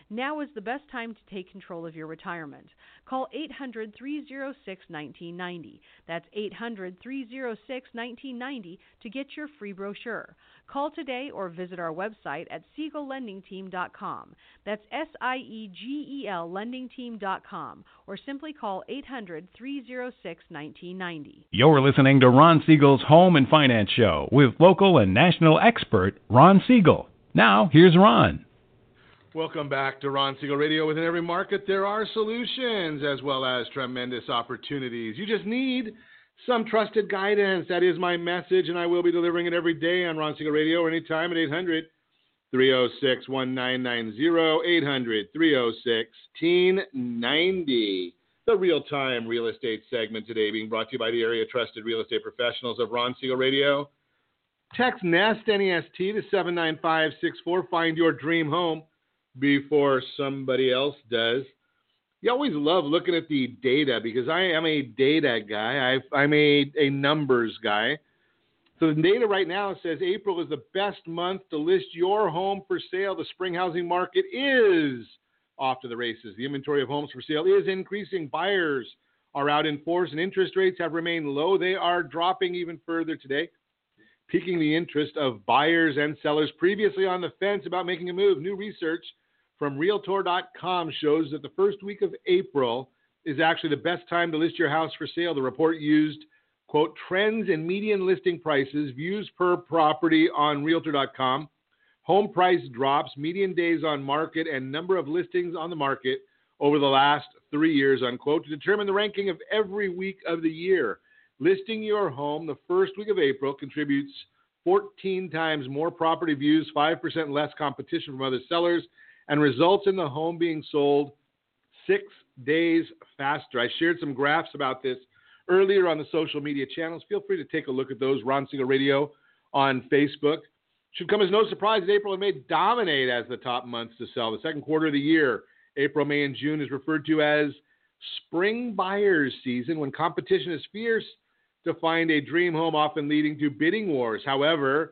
Now is the best time to take control of your retirement. Call eight hundred, three oh six, one nine nine oh. That's eight hundred, three oh six, one nine nine oh to get your free brochure. Call today or visit our website at siegel lending team dot com. That's S I E G E L lending team dot com, or simply call eight hundred, three oh six, one nine nine oh. You're listening to Ron Siegel's Home and Finance Show with local and national expert Ron Siegel. Now, here's Ron. Welcome back to Ron Siegel Radio. Within every market, there are solutions as well as tremendous opportunities. You just need some trusted guidance. That is my message, and I will be delivering it every day on Ron Siegel Radio or anytime at eight hundred, three oh six, one nine nine oh, eight hundred, three oh six, one nine nine oh. The real-time real estate segment today being brought to you by the area trusted real estate professionals of Ron Siegel Radio. Text NEST, N E S T, to seven nine five six four. Find your dream home before somebody else does. You always love looking at the data because I am a data guy. I, I'm a, a numbers guy. So the data right now says April is the best month to list your home for sale. The spring housing market is off to the races. The inventory of homes for sale is increasing. Buyers are out in force and interest rates have remained low. They are dropping even further today, piquing the interest of buyers and sellers previously on the fence about making a move. New research from Realtor dot com shows that the first week of April is actually the best time to list your house for sale. The report used, quote, trends in median listing prices, views per property on Realtor dot com, home price drops, median days on market, and number of listings on the market over the last three years, unquote, to determine the ranking of every week of the year. Listing your home the first week of April contributes fourteen times more property views, five percent less competition from other sellers, and results in the home being sold six days faster. I shared some graphs about this earlier on the social media channels. Feel free to take a look at those. Ron Siegel Radio on Facebook. Should come as no surprise that April and May dominate as the top months to sell. The second quarter of the year, April, May, and June, is referred to as spring buyers season, when competition is fierce to find a dream home, often leading to bidding wars. However,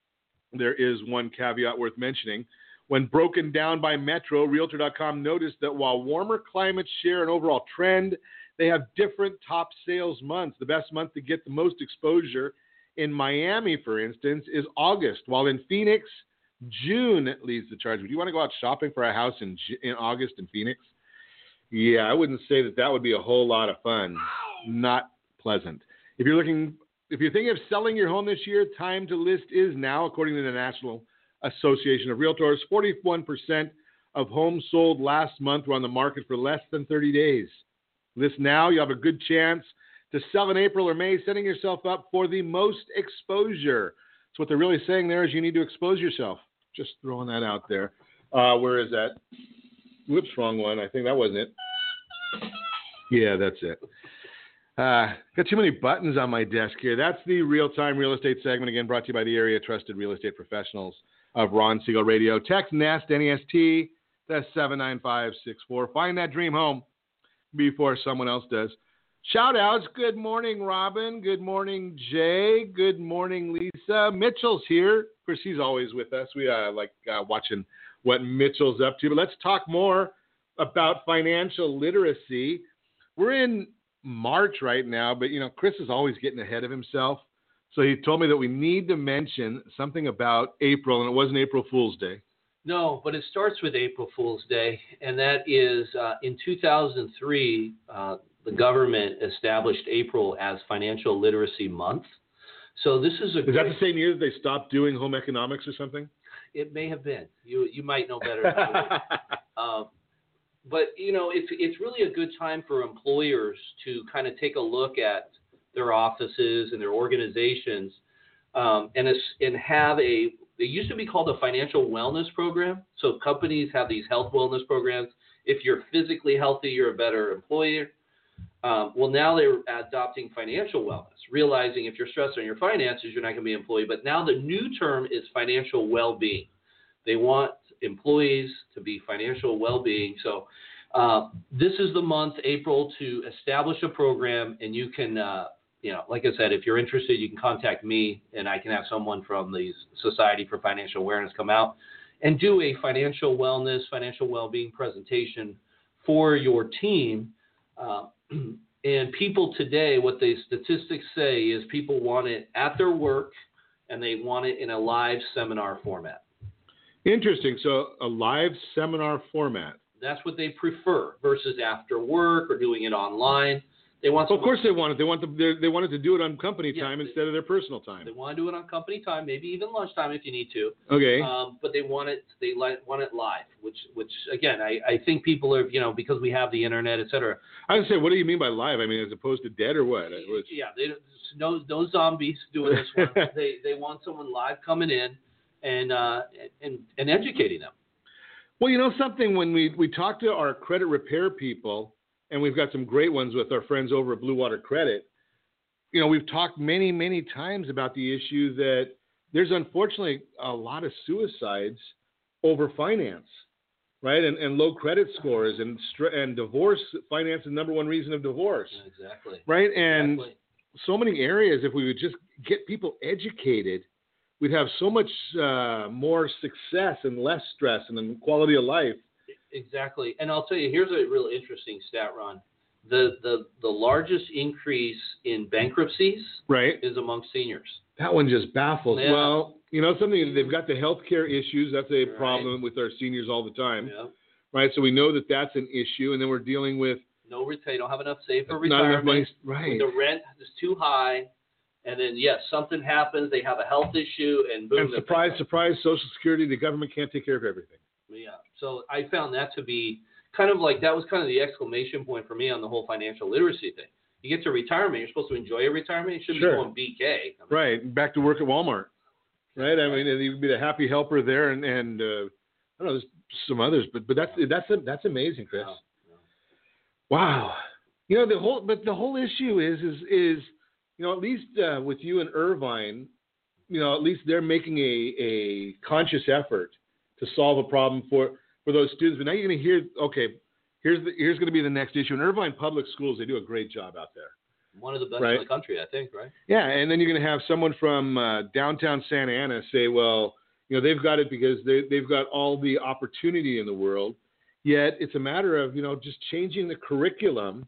there is one caveat worth mentioning. When broken down by Metro, Realtor dot com noticed that while warmer climates share an overall trend, they have different top sales months. The best month to get the most exposure in Miami, for instance, is August, while in Phoenix, June leads the charge. Would you want to go out shopping for a house in, in August in Phoenix? Yeah, I wouldn't say that that would be a whole lot of fun. Not pleasant. If you're looking, if you're thinking of selling your home this year, time to list is now, according to the National Association of Realtors. forty-one percent of homes sold last month were on the market for less than thirty days. List now. You have a good chance to sell in April or May, setting yourself up for the most exposure. So what they're really saying there is you need to expose yourself. Just throwing that out there. Uh, where is that? Whoops, wrong one. I think that wasn't it. Yeah, that's it. Uh, got too many buttons on my desk here. That's the real-time real estate segment, again, brought to you by the area trusted real estate professionals of Ron Siegel Radio. Text NEST, N E S T, that's seven nine five six four. Find that dream home before someone else does. Shout-outs. Good morning, Robin. Good morning, Jay. Good morning, Lisa. Mitchell's here. Of course, he's always with us. We uh, like uh, watching what Mitchell's up to. But let's talk more about financial literacy. We're in March right now, but, you know, Chris is always getting ahead of himself. So he told me that we need to mention something about April, and it wasn't April Fool's Day. No, but it starts with April Fool's Day, and that is uh, in two thousand three, uh, the government established April as Financial Literacy Month. So this is a Is that the same year that they stopped doing home economics or something? It may have been. You you might know better than I do. Um, but, you know, it's, it's really a good time for employers to kind of take a look at their offices and their organizations um, and, and have a, it used to be called a financial wellness program. So companies have these health wellness programs. If you're physically healthy, you're a better employer. Um, well, now they're adopting financial wellness, realizing if you're stressed on your finances, you're not going to be an employee. But now the new term is financial well-being. They want employees to be financial well-being. So uh, this is the month, April, to establish a program, and you can, uh, you know, like I said, if you're interested, you can contact me, and I can have someone from the Society for Financial Awareness come out and do a financial wellness, financial well-being presentation for your team. Uh, and people today, what the statistics say is people want it at their work, and they want it in a live seminar format. Interesting. So a live seminar format. That's what they prefer versus after work or doing it online. They want. Well, of course, they want it. They want the, they wanted to do it on company yeah, time they, instead of their personal time. They want to do it on company time, maybe even lunchtime if you need to. Okay. Um, but they want it. They like want it live, which, which again, I, I think people are, you know, because we have the internet, et cetera. I would say, what do you mean by live? I mean, as opposed to dead or what? It was... Yeah, they no no zombies doing this one. they they want someone live coming in and uh, and and educating them. Well, you know something, when we, we talk to our credit repair people, and we've got some great ones with our friends over at Blue Water Credit, you know, we've talked many, many times about the issue that there's unfortunately a lot of suicides over finance, right? And, and low credit scores and and divorce. Finance is the number one reason of divorce. Exactly. Right? And exactly. so many areas, if we would just get people educated, we'd have so much uh, more success and less stress and quality of life. Exactly. And I'll tell you, here's a real interesting stat, Ron. The the, the largest increase in bankruptcies right. is among seniors. That one just baffles. Yeah. Well, you know, something, they've got the healthcare issues. That's a right. problem with our seniors all the time. Yeah. Right? So we know that that's an issue. And then we're dealing with... No, they don't have enough saved for not retirement. Enough money. Right. The rent is too high. And then, yes, something happens, they have a health issue, and boom. And surprise, surprise, Social Security, the government can't take care of everything. Yeah. So I found that to be kind of like, that was kind of the exclamation point for me on the whole financial literacy thing. You get to retirement, you're supposed to enjoy your retirement. You shouldn't sure. be going B K. I mean, right. Back to work at Walmart. Right. I mean, you'd be the happy helper there, and, and uh, I don't know, there's some others, but but that's that's that's amazing, Chris. No, no. Wow. You know, the whole but the whole issue is is is you know, at least uh, with you and Irvine, you know, at least they're making a, a conscious effort to solve a problem for, for those students. But now you're going to hear, okay, here's the, here's going to be the next issue. In Irvine Public Schools, they do a great job out there. One of the best right? in the country, I think, right? Yeah, and then you're going to have someone from uh, downtown Santa Ana say, well, you know, they've got it because they, they've got all the opportunity in the world. Yet it's a matter of, you know, just changing the curriculum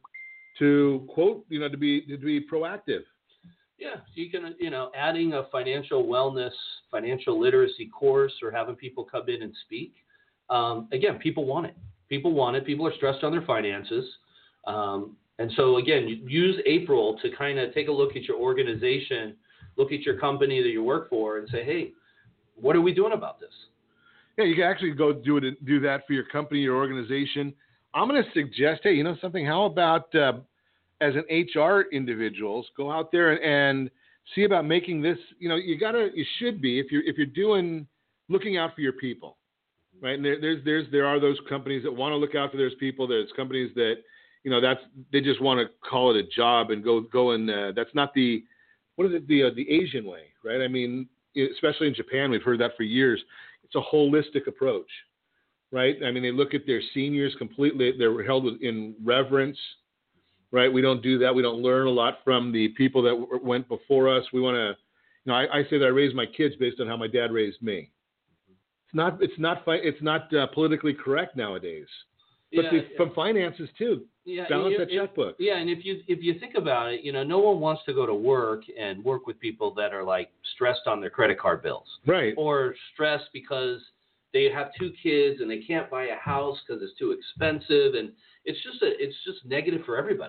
to, quote, you know, to be to be proactive. Yeah, you can, you know, adding a financial wellness, financial literacy course, or having people come in and speak. Um, again, people want it. People want it. People are stressed on their finances. Um, and so, again, use April to kind of take a look at your organization, look at your company that you work for, and say, hey, what are we doing about this? Yeah, you can actually go do it, do that for your company, your organization. I'm going to suggest, hey, you know something? How about uh, as an H R individuals, go out there and, and see about making this. You know, you gotta, you should be if you're if you're doing looking out for your people, right? And there, there's there's there are those companies that want to look out for those people. There's companies that, you know, that's they just want to call it a job and go go and uh, that's not the what is it the uh, the Asian way, right? I mean, especially in Japan, we've heard that for years. It's a holistic approach, right? I mean, they look at their seniors completely. They're held in reverence, right? We don't do that. We don't learn a lot from the people that w- went before us. We want to, you know, I, I say that I raised my kids based on how my dad raised me. It's not, it's not, fi- it's not uh, politically correct nowadays. But Yeah, the, yeah. from finances too. Yeah, Balance if- that checkbook. if- Yeah, and if you if you think about it, you know, no one wants to go to work and work with people that are like stressed on their credit card bills, right? Or stressed because they have two kids and they can't buy a house because it's too expensive, and it's just a it's just negative for everybody.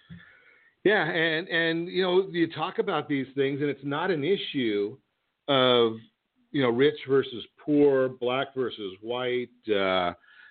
Yeah, and and you know, you talk about these things, and it's not an issue of, you know, rich versus poor, black versus white, uh,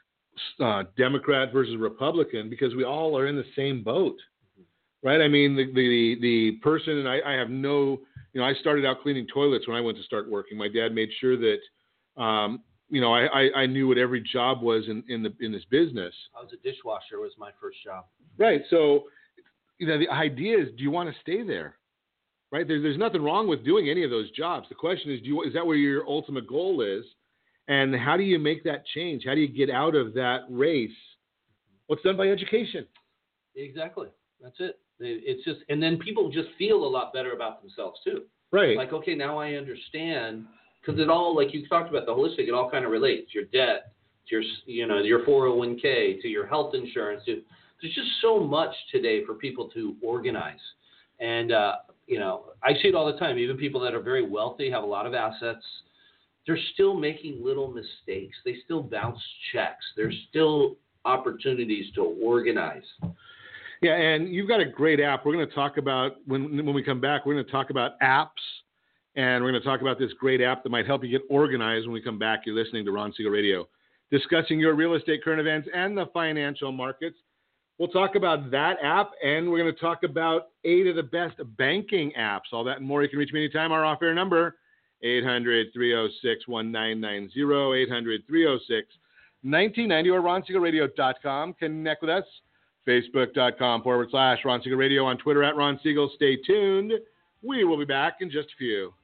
uh, Democrat versus Republican, because we all are in the same boat, right? I mean, the the, the person, and I, I have no, you know, I started out cleaning toilets when I went to start working. My dad made sure that, um, you know, I, I, I knew what every job was in, in the in this business. I was a dishwasher was my first job. Right. So, you know, the idea is, do you want to stay there? Right. There's there's nothing wrong with doing any of those jobs. The question is, do you, is that where your ultimate goal is? And how do you make that change? How do you get out of that race? What's done by education? Exactly. That's it. It's just, and then people just feel a lot better about themselves too. Right. Like, okay, now I understand because it all, like you talked about, the holistic, it all kind of relates. Your debt, to your, you know, your four oh one k, to your health insurance. To, there's just so much today for people to organize. And, uh, you know, I see it all the time. Even people that are very wealthy, have a lot of assets, they're still making little mistakes. They still bounce checks. There's still opportunities to organize. Yeah, and you've got a great app. We're going to talk about, when when we come back, we're going to talk about apps, and we're going to talk about this great app that might help you get organized when we come back. You're listening to Ron Siegel Radio, discussing your real estate, current events, and the financial markets. We'll talk about that app, and we're going to talk about eight of the best banking apps. All that and more. You can reach me anytime. Our off-air number, eight hundred, three oh six, one nine nine zero, eight hundred, three oh six, nineteen ninety, or ron siegel radio dot com. Connect with us, facebook.com forward slash Ron Siegel Radio, on Twitter at Ron Siegel. Stay tuned. We will be back in just a few.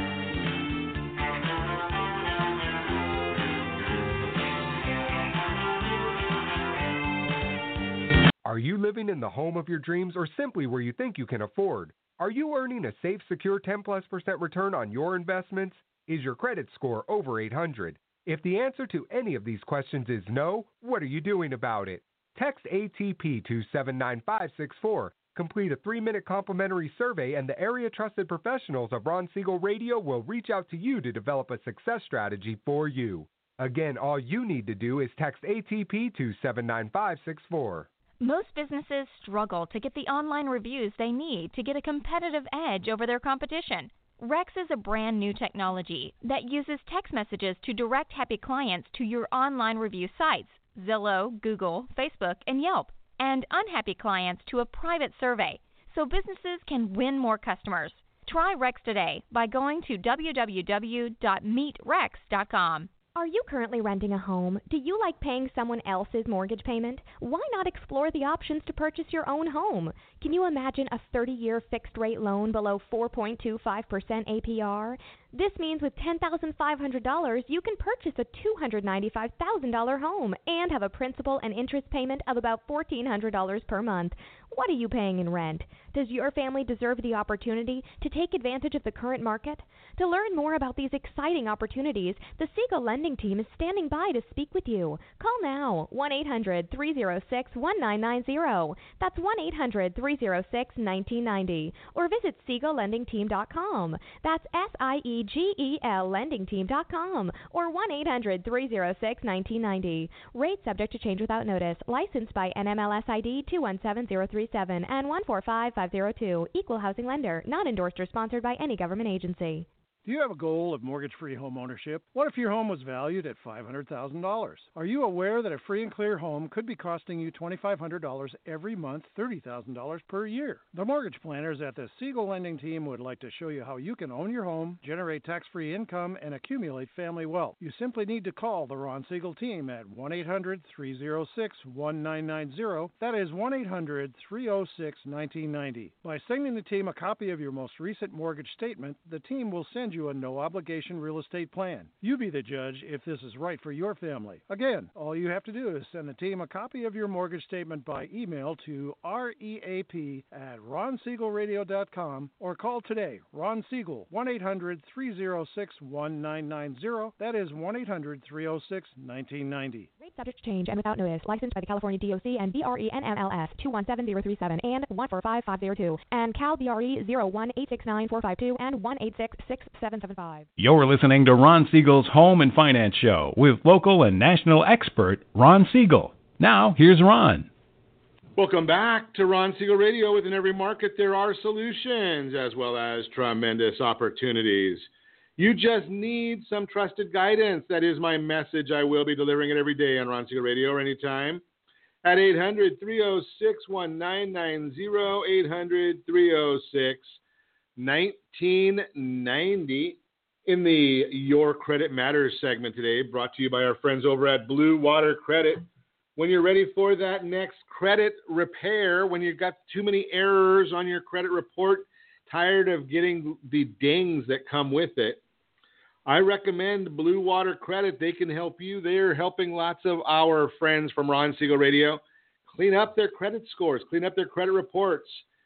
Are you living in the home of your dreams, or simply where you think you can afford? Are you earning a safe, secure ten plus percent return on your investments? Is your credit score over eight hundred? If the answer to any of these questions is no, what are you doing about it? Text A T P to seven nine five six four. Complete a three-minute complimentary survey, and the area trusted professionals of Ron Siegel Radio will reach out to you to develop a success strategy for you. Again, all you need to do is text A T P to seven nine five six four. Most businesses struggle to get the online reviews they need to get a competitive edge over their competition. Rex is a brand new technology that uses text messages to direct happy clients to your online review sites, Zillow, Google, Facebook, and Yelp, and unhappy clients to a private survey, so businesses can win more customers. Try Rex today by going to w w w dot meet rex dot com. Are you currently renting a home? Do you like paying someone else's mortgage payment? Why not explore the options to purchase your own home? Can you imagine a thirty-year fixed-rate loan below four point two five percent A P R? This means with ten thousand five hundred dollars, you can purchase a two hundred ninety-five thousand dollars home and have a principal and interest payment of about fourteen hundred dollars per month. What are you paying in rent? Does your family deserve the opportunity to take advantage of the current market? To learn more about these exciting opportunities, the Siegel Lending Team is standing by to speak with you. Call now, one eight hundred, three oh six, one nine nine zero. That's one eight hundred, three oh six, one nine nine zero. Or visit siegel lending team dot com. That's S I E G E L lending team dot com. Or one eight hundred, three oh six, one nine nine zero. Rate subject to change without notice. Licensed by N M L S I D two one seven zero three seven and one four five five zero two. Equal housing lender. Not endorsed or sponsored by any government agency. Do you have a goal of mortgage-free home ownership? What if your home was valued at five hundred thousand dollars? Are you aware that a free and clear home could be costing you twenty-five hundred dollars every month, thirty thousand dollars per year? The mortgage planners at the Siegel Lending Team would like to show you how you can own your home, generate tax-free income, and accumulate family wealth. You simply need to call the Ron Siegel Team at one eight hundred, three oh six, one nine nine zero. That is one eight hundred, three oh six, one nine nine zero. By sending the team a copy of your most recent mortgage statement, the team will send you a no-obligation real estate plan. You be the judge if this is right for your family. Again, all you have to do is send the team a copy of your mortgage statement by email to reap at ron siegel radio dot com or call today, Ron Siegel, one eight hundred, three oh six, one nine nine zero. That is one eight hundred, three oh six, one nine nine zero. Rate subject to change and without notice. Licensed by the California D O C and B R E N M L S two one seven zero three seven and one four five five zero two and Cal B R E zero one eight six nine four five two and one eight six six seven seven five. You're listening to Ron Siegel's Home and Finance Show with local and national expert Ron Siegel. Now, here's Ron. Welcome back to Ron Siegel Radio. Within every market, there are solutions as well as tremendous opportunities. You just need some trusted guidance. That is my message. I will be delivering it every day on Ron Siegel Radio or anytime at eight hundred, three oh six, one nine nine zero, eight hundred, three oh six, one nine nine zero. In the Your Credit Matters segment today, brought to you by our friends over at Blue Water Credit. When you're ready for that next credit repair, when you've got too many errors on your credit report, tired of getting the dings that come with it, I recommend Blue Water Credit. They can help you. They're helping lots of our friends from Ron Siegel Radio clean up their credit scores, clean up their credit reports.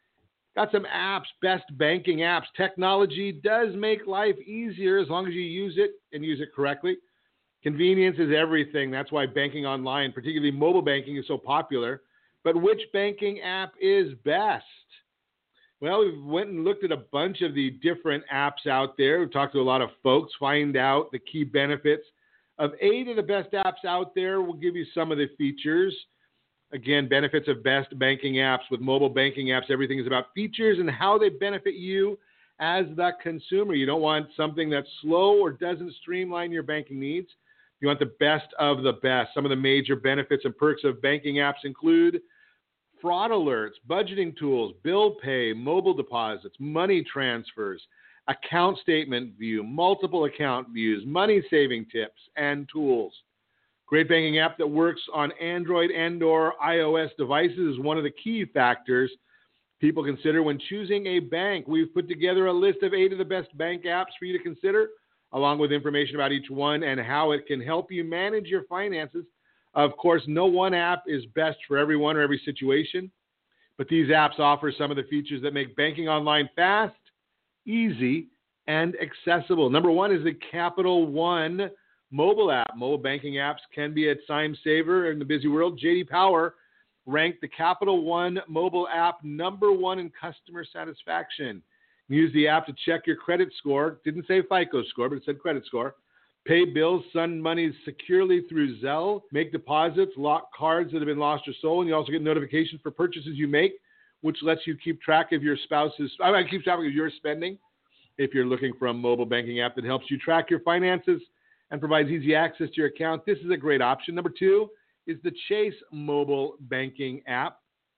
Got some apps, best banking apps. Technology does make life easier as long as you use it and use it correctly. Convenience is everything. That's why banking online, particularly mobile banking, is so popular. But which banking app is best? Well, we went and looked at a bunch of the different apps out there. We've talked to a lot of folks, find out the key benefits of eight of the best apps out there. We'll give you some of the features. Again, benefits of best banking apps. With mobile banking apps, everything is about features and how they benefit you as the consumer. You don't want something that's slow or doesn't streamline your banking needs. You want the best of the best. Some of the major benefits and perks of banking apps include fraud alerts, budgeting tools, bill pay, mobile deposits, money transfers, account statement view, multiple account views, money saving tips, and tools. Great banking app that works on Android and or iOS devices is one of the key factors people consider when choosing a bank. We've put together a list of eight of the best bank apps for you to consider, along with information about each one and how it can help you manage your finances. Of course, no one app is best for everyone or every situation, but these apps offer some of the features that make banking online fast, easy, and accessible. Number one is the Capital One mobile app. Mobile banking apps can be a time saver in the busy world. J D Power ranked the Capital One mobile app number one in customer satisfaction. Use the app to check your credit score. Didn't say FICO score, but it said credit score. Pay bills, send money securely through Zelle, make deposits, lock cards that have been lost or stolen. You also get notifications for purchases you make, which lets you keep track of your spouse's, I mean, keep track of your spending. If you're looking for a mobile banking app that helps you track your finances and provides easy access to your account, this is a great option. Number two is the Chase mobile banking app.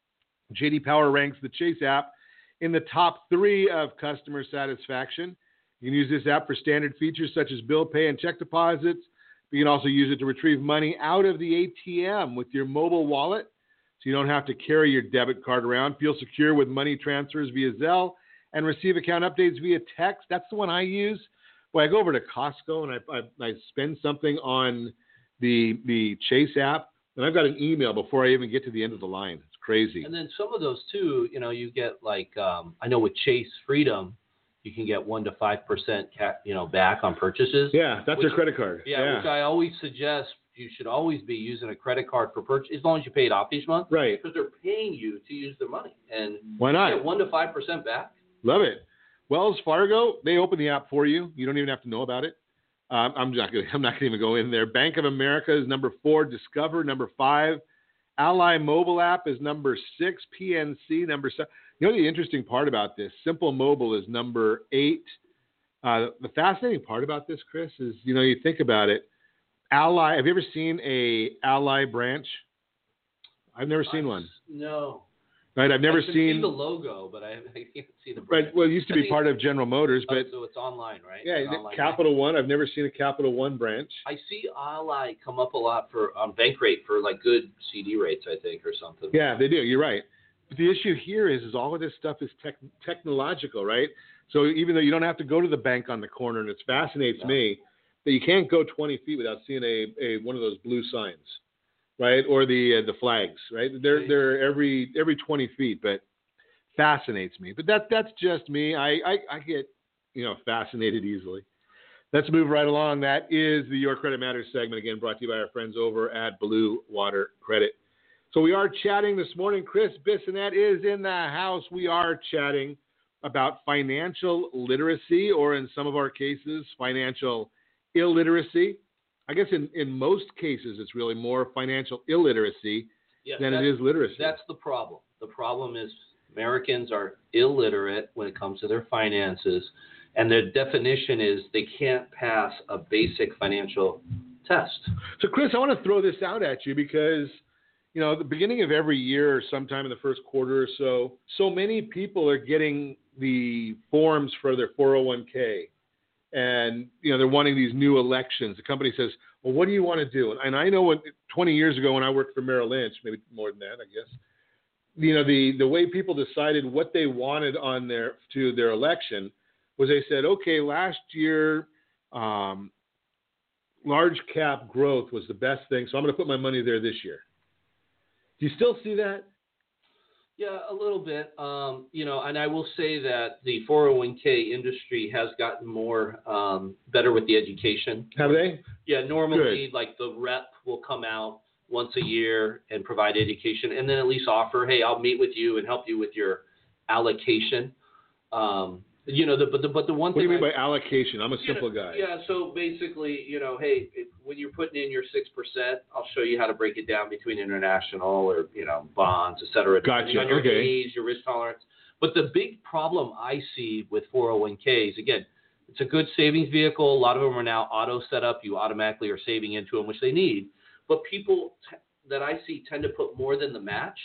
J D Power ranks the Chase app in the top three of customer satisfaction. You can use this app for standard features such as bill pay and check deposits. You can also use it to retrieve money out of the A T M with your mobile wallet, so you don't have to carry your debit card around. Feel secure with money transfers via Zelle and receive account updates via text. That's the one I use. When I go over to Costco and I, I, I spend something on the the Chase app, and I've got an email before I even get to the end of the line. It's crazy. And then some of those too, you know, you get like, um, I know with Chase Freedom, you can get one to five percent, you know, back on purchases. Yeah, that's which, your credit card. Yeah, yeah, which I always suggest you should always be using a credit card for purchase as long as you pay it off each month. Right. Because they're paying you to use their money, and why not? You get one to five percent back. Love it. Wells Fargo, they open the app for you. You don't even have to know about it. Um, I'm not going. I'm not going to even go in there. Bank of America is number four. Discover number five. Ally mobile app is number six. P N C number seven. You know the interesting part about this? Simple Mobile is number eight. Uh, the fascinating part about this, Chris, is, you know, you think about it. Ally, have you ever seen a Ally branch? I've never seen one. No. Right, I've never I can seen see the logo, but I, I can't see the Right, brand. well, it used to be part of General Motors, but oh, so it's online, right? yeah, An online Capital bank. One. I've never seen a Capital One branch. I see Ally come up a lot for on bank rate for like good C D rates, I think, or something. Yeah, they do. You're right. But the issue here is, is all of this stuff is tech, technological, right? So even though you don't have to go to the bank on the corner, and it fascinates No. me that you can't go twenty feet without seeing a, a one of those blue signs, right? Or the uh, the flags, right? They're Right. they're every every twenty feet, but fascinates me. But that that's just me. I, I I get you know fascinated easily. Let's move right along. That is the Your Credit Matters segment, again brought to you by our friends over at Blue Water Credit. So we are chatting this morning. Chris Bissonette is in the house. We are chatting about financial literacy, or in some of our cases, financial illiteracy. I guess in, in most cases, it's really more financial illiteracy Yeah, than it that's- is literacy. That's the problem. The problem is Americans are illiterate when it comes to their finances, and their definition is they can't pass a basic financial test. So, Chris, I want to throw this out at you because, you know, at the beginning of every year, sometime in the first quarter or so, so many people are getting the forms for their four oh one k. And, you know, they're wanting these new elections. The company says, well, what do you want to do? And I know when, twenty years ago when I worked for Merrill Lynch, maybe more than that, I guess, you know, the, the way people decided what they wanted on their to their election was they said, okay, last year, um, large cap growth was the best thing, so I'm going to put my money there this year. Do you still see that? Yeah, a little bit. Um, you know, and I will say that the four oh one k industry has gotten more um, better with the education. Have they? Yeah, normally Good. like the rep will come out once a year and provide education, and then at least offer, hey, I'll meet with you and help you with your allocation. Um, you know, the, but the but the one what thing. What do you mean I, by allocation? I'm a simple you know, guy. Yeah, so basically, you know, hey, if, when you're putting in your six percent, I'll show you how to break it down between international or, you know, bonds, et cetera. Gotcha. On your Okay. age, your risk tolerance. But the big problem I see with four oh one k's, again, it's a good savings vehicle. A lot of them are now auto set up. You automatically are saving into them, which they need. But people t- that I see tend to put more than the match.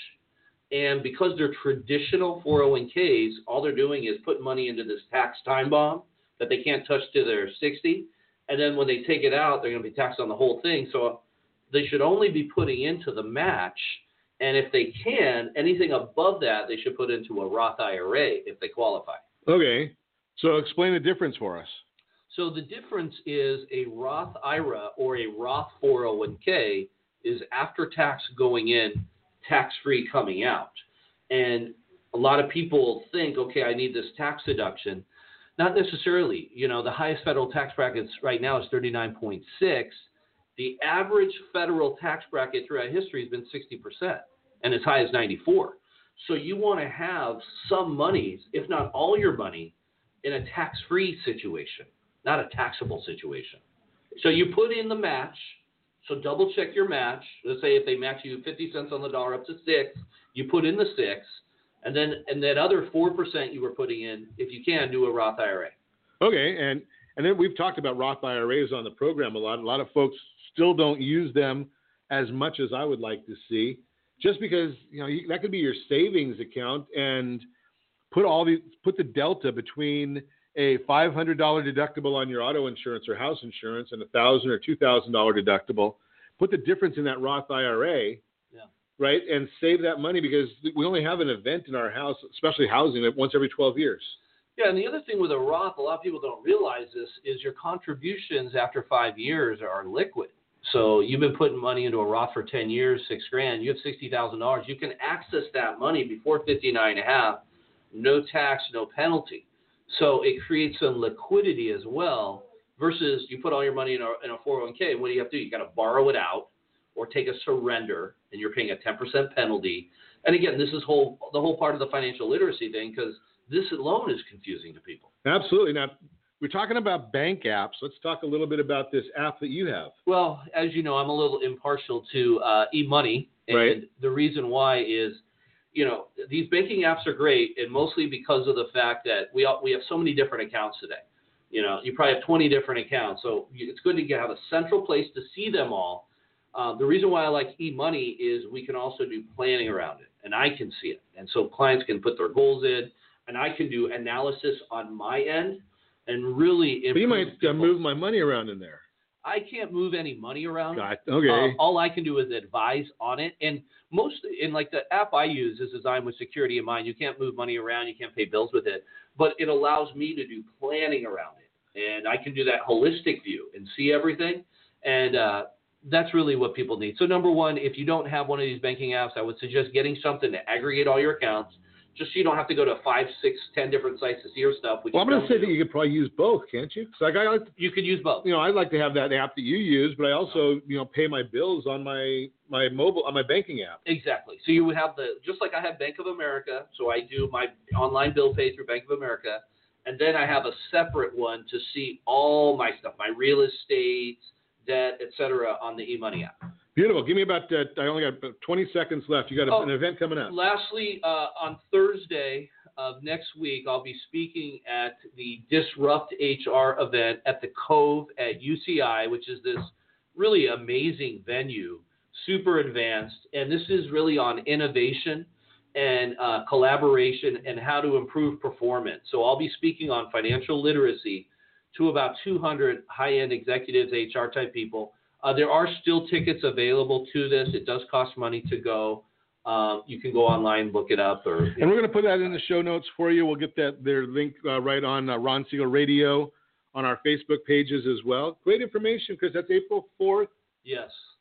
And because they're traditional four oh one k's, all they're doing is putting money into this tax time bomb that they can't touch till they're sixty. And then when they take it out, they're going to be taxed on the whole thing. So they should only be putting into the match. And if they can, anything above that, they should put into a Roth I R A if they qualify. Okay. So explain the difference for us. So the difference is a Roth I R A or a Roth four oh one k is after tax going in, tax-free coming out. And a lot of people think, okay, I need this tax deduction. Not necessarily. You know, the highest federal tax brackets right now is thirty-nine point six. The average federal tax bracket throughout history has been sixty percent and as high as ninety-four. So you want to have some monies, if not all your money, in a tax-free situation, not a taxable situation. So you put in the match. So double check your match. Let's say if they match you fifty cents on the dollar up to six, you put in the six, and then and that other four percent you were putting in, if you can, do a Roth I R A. Okay, and and then we've talked about Roth I R As on the program a lot. A lot of folks still don't use them as much as I would like to see, just because you know that could be your savings account and put all the put the delta between a five hundred dollars deductible on your auto insurance or house insurance and a one thousand dollars or two thousand dollars deductible. Put the difference in that Roth I R A, yeah. right, and save that money because we only have an event in our house, especially housing, once every twelve years. Yeah, and the other thing with a Roth, a lot of people don't realize this, is your contributions after five years are liquid. So you've been putting money into a Roth for ten years, six grand, you have sixty thousand dollars. You can access that money before fifty-nine and a half, no tax, no penalty. So it creates some liquidity as well versus you put all your money in a, in a four oh one k. And what do you have to do? You got to borrow it out or take a surrender, and you're paying a ten percent penalty. And again, this is whole the whole part of the financial literacy thing because this alone is confusing to people. Absolutely. Now, we're talking about bank apps. Let's talk a little bit about this app that you have. Well, as you know, I'm a little impartial to uh, eMoney. And right. The reason why is, you know, these banking apps are great, and mostly because of the fact that we all, we have so many different accounts today. You know, you probably have twenty different accounts, so it's good to have a central place to see them all. Uh, the reason why I like eMoney is we can also do planning around it, and I can see it. And so clients can put their goals in, and I can do analysis on my end and really improve. But you might uh, move my money around in there. I can't move any money around. God, okay. Uh, all I can do is advise on it. And most, in like the app I use is designed with security in mind. You can't move money around. You can't pay bills with it. But it allows me to do planning around it. And I can do that holistic view and see everything. And uh, that's really what people need. So number one, if you don't have one of these banking apps, I would suggest getting something to aggregate all your accounts, just so you don't have to go to five, six, ten different sites to see your stuff. Well, I'm going to say that you could probably use both, can't you? So like I like to, you could use both. You know, I'd like to have that app that you use, but I also, you know, pay my bills on my my mobile on my banking app. Exactly. So you would have the just like I have Bank of America. So I do my online bill pay through Bank of America, and then I have a separate one to see all my stuff, my real estate, debt, et cetera, on the eMoney app. Beautiful. Give me about, uh, I only got twenty seconds left. You got a, oh, an event coming up. Lastly, uh, on Thursday of next week, I'll be speaking at the Disrupt H R event at the Cove at U C I, which is this really amazing venue, super advanced. And this is really on innovation and uh, collaboration and how to improve performance. So I'll be speaking on financial literacy to about two hundred high-end executives, H R type people. Uh, there are still tickets available to this. It does cost money to go. Um, you can go online, look it up. Or, and we're going to put that in the show notes for you. We'll get that their link uh, right on uh, Ron Siegel Radio on our Facebook pages as well. Great information because that's April fourth. Yes.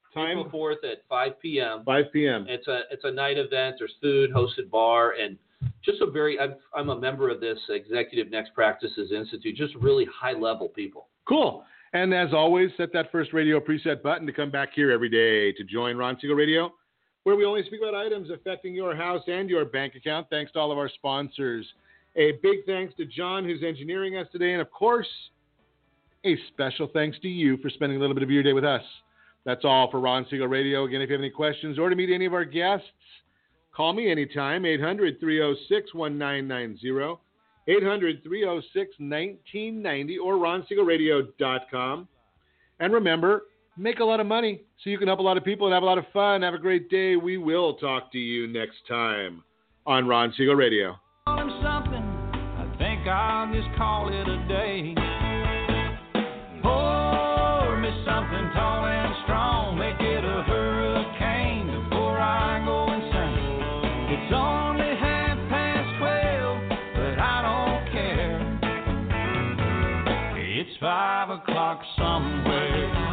Time? April fourth at five p.m. five p.m. It's a it's a night event. There's food, hosted bar, and just a very. I'm, I'm a member of this Executive Next Practices Institute. Just really high level people. Cool. And as always, set that first radio preset button to come back here every day to join Ron Siegel Radio, where we only speak about items affecting your house and your bank account. Thanks to all of our sponsors. A big thanks to John, who's engineering us today. And, of course, a special thanks to you for spending a little bit of your day with us. That's all for Ron Siegel Radio. Again, if you have any questions or to meet any of our guests, call me anytime, eight hundred, three oh six, one nine nine zero, eight hundred, three oh six, one nine nine zero, or ron siegel radio dot com. And remember, make a lot of money so you can help a lot of people and have a lot of fun. Have a great day. We will talk to you next time on Ron Siegel Radio. Something, I think I'll just call it a day. Pour me something tall and strong, make it a hurricane before I go insane. It's only half past twelve, but I don't care. It's five o'clock somewhere.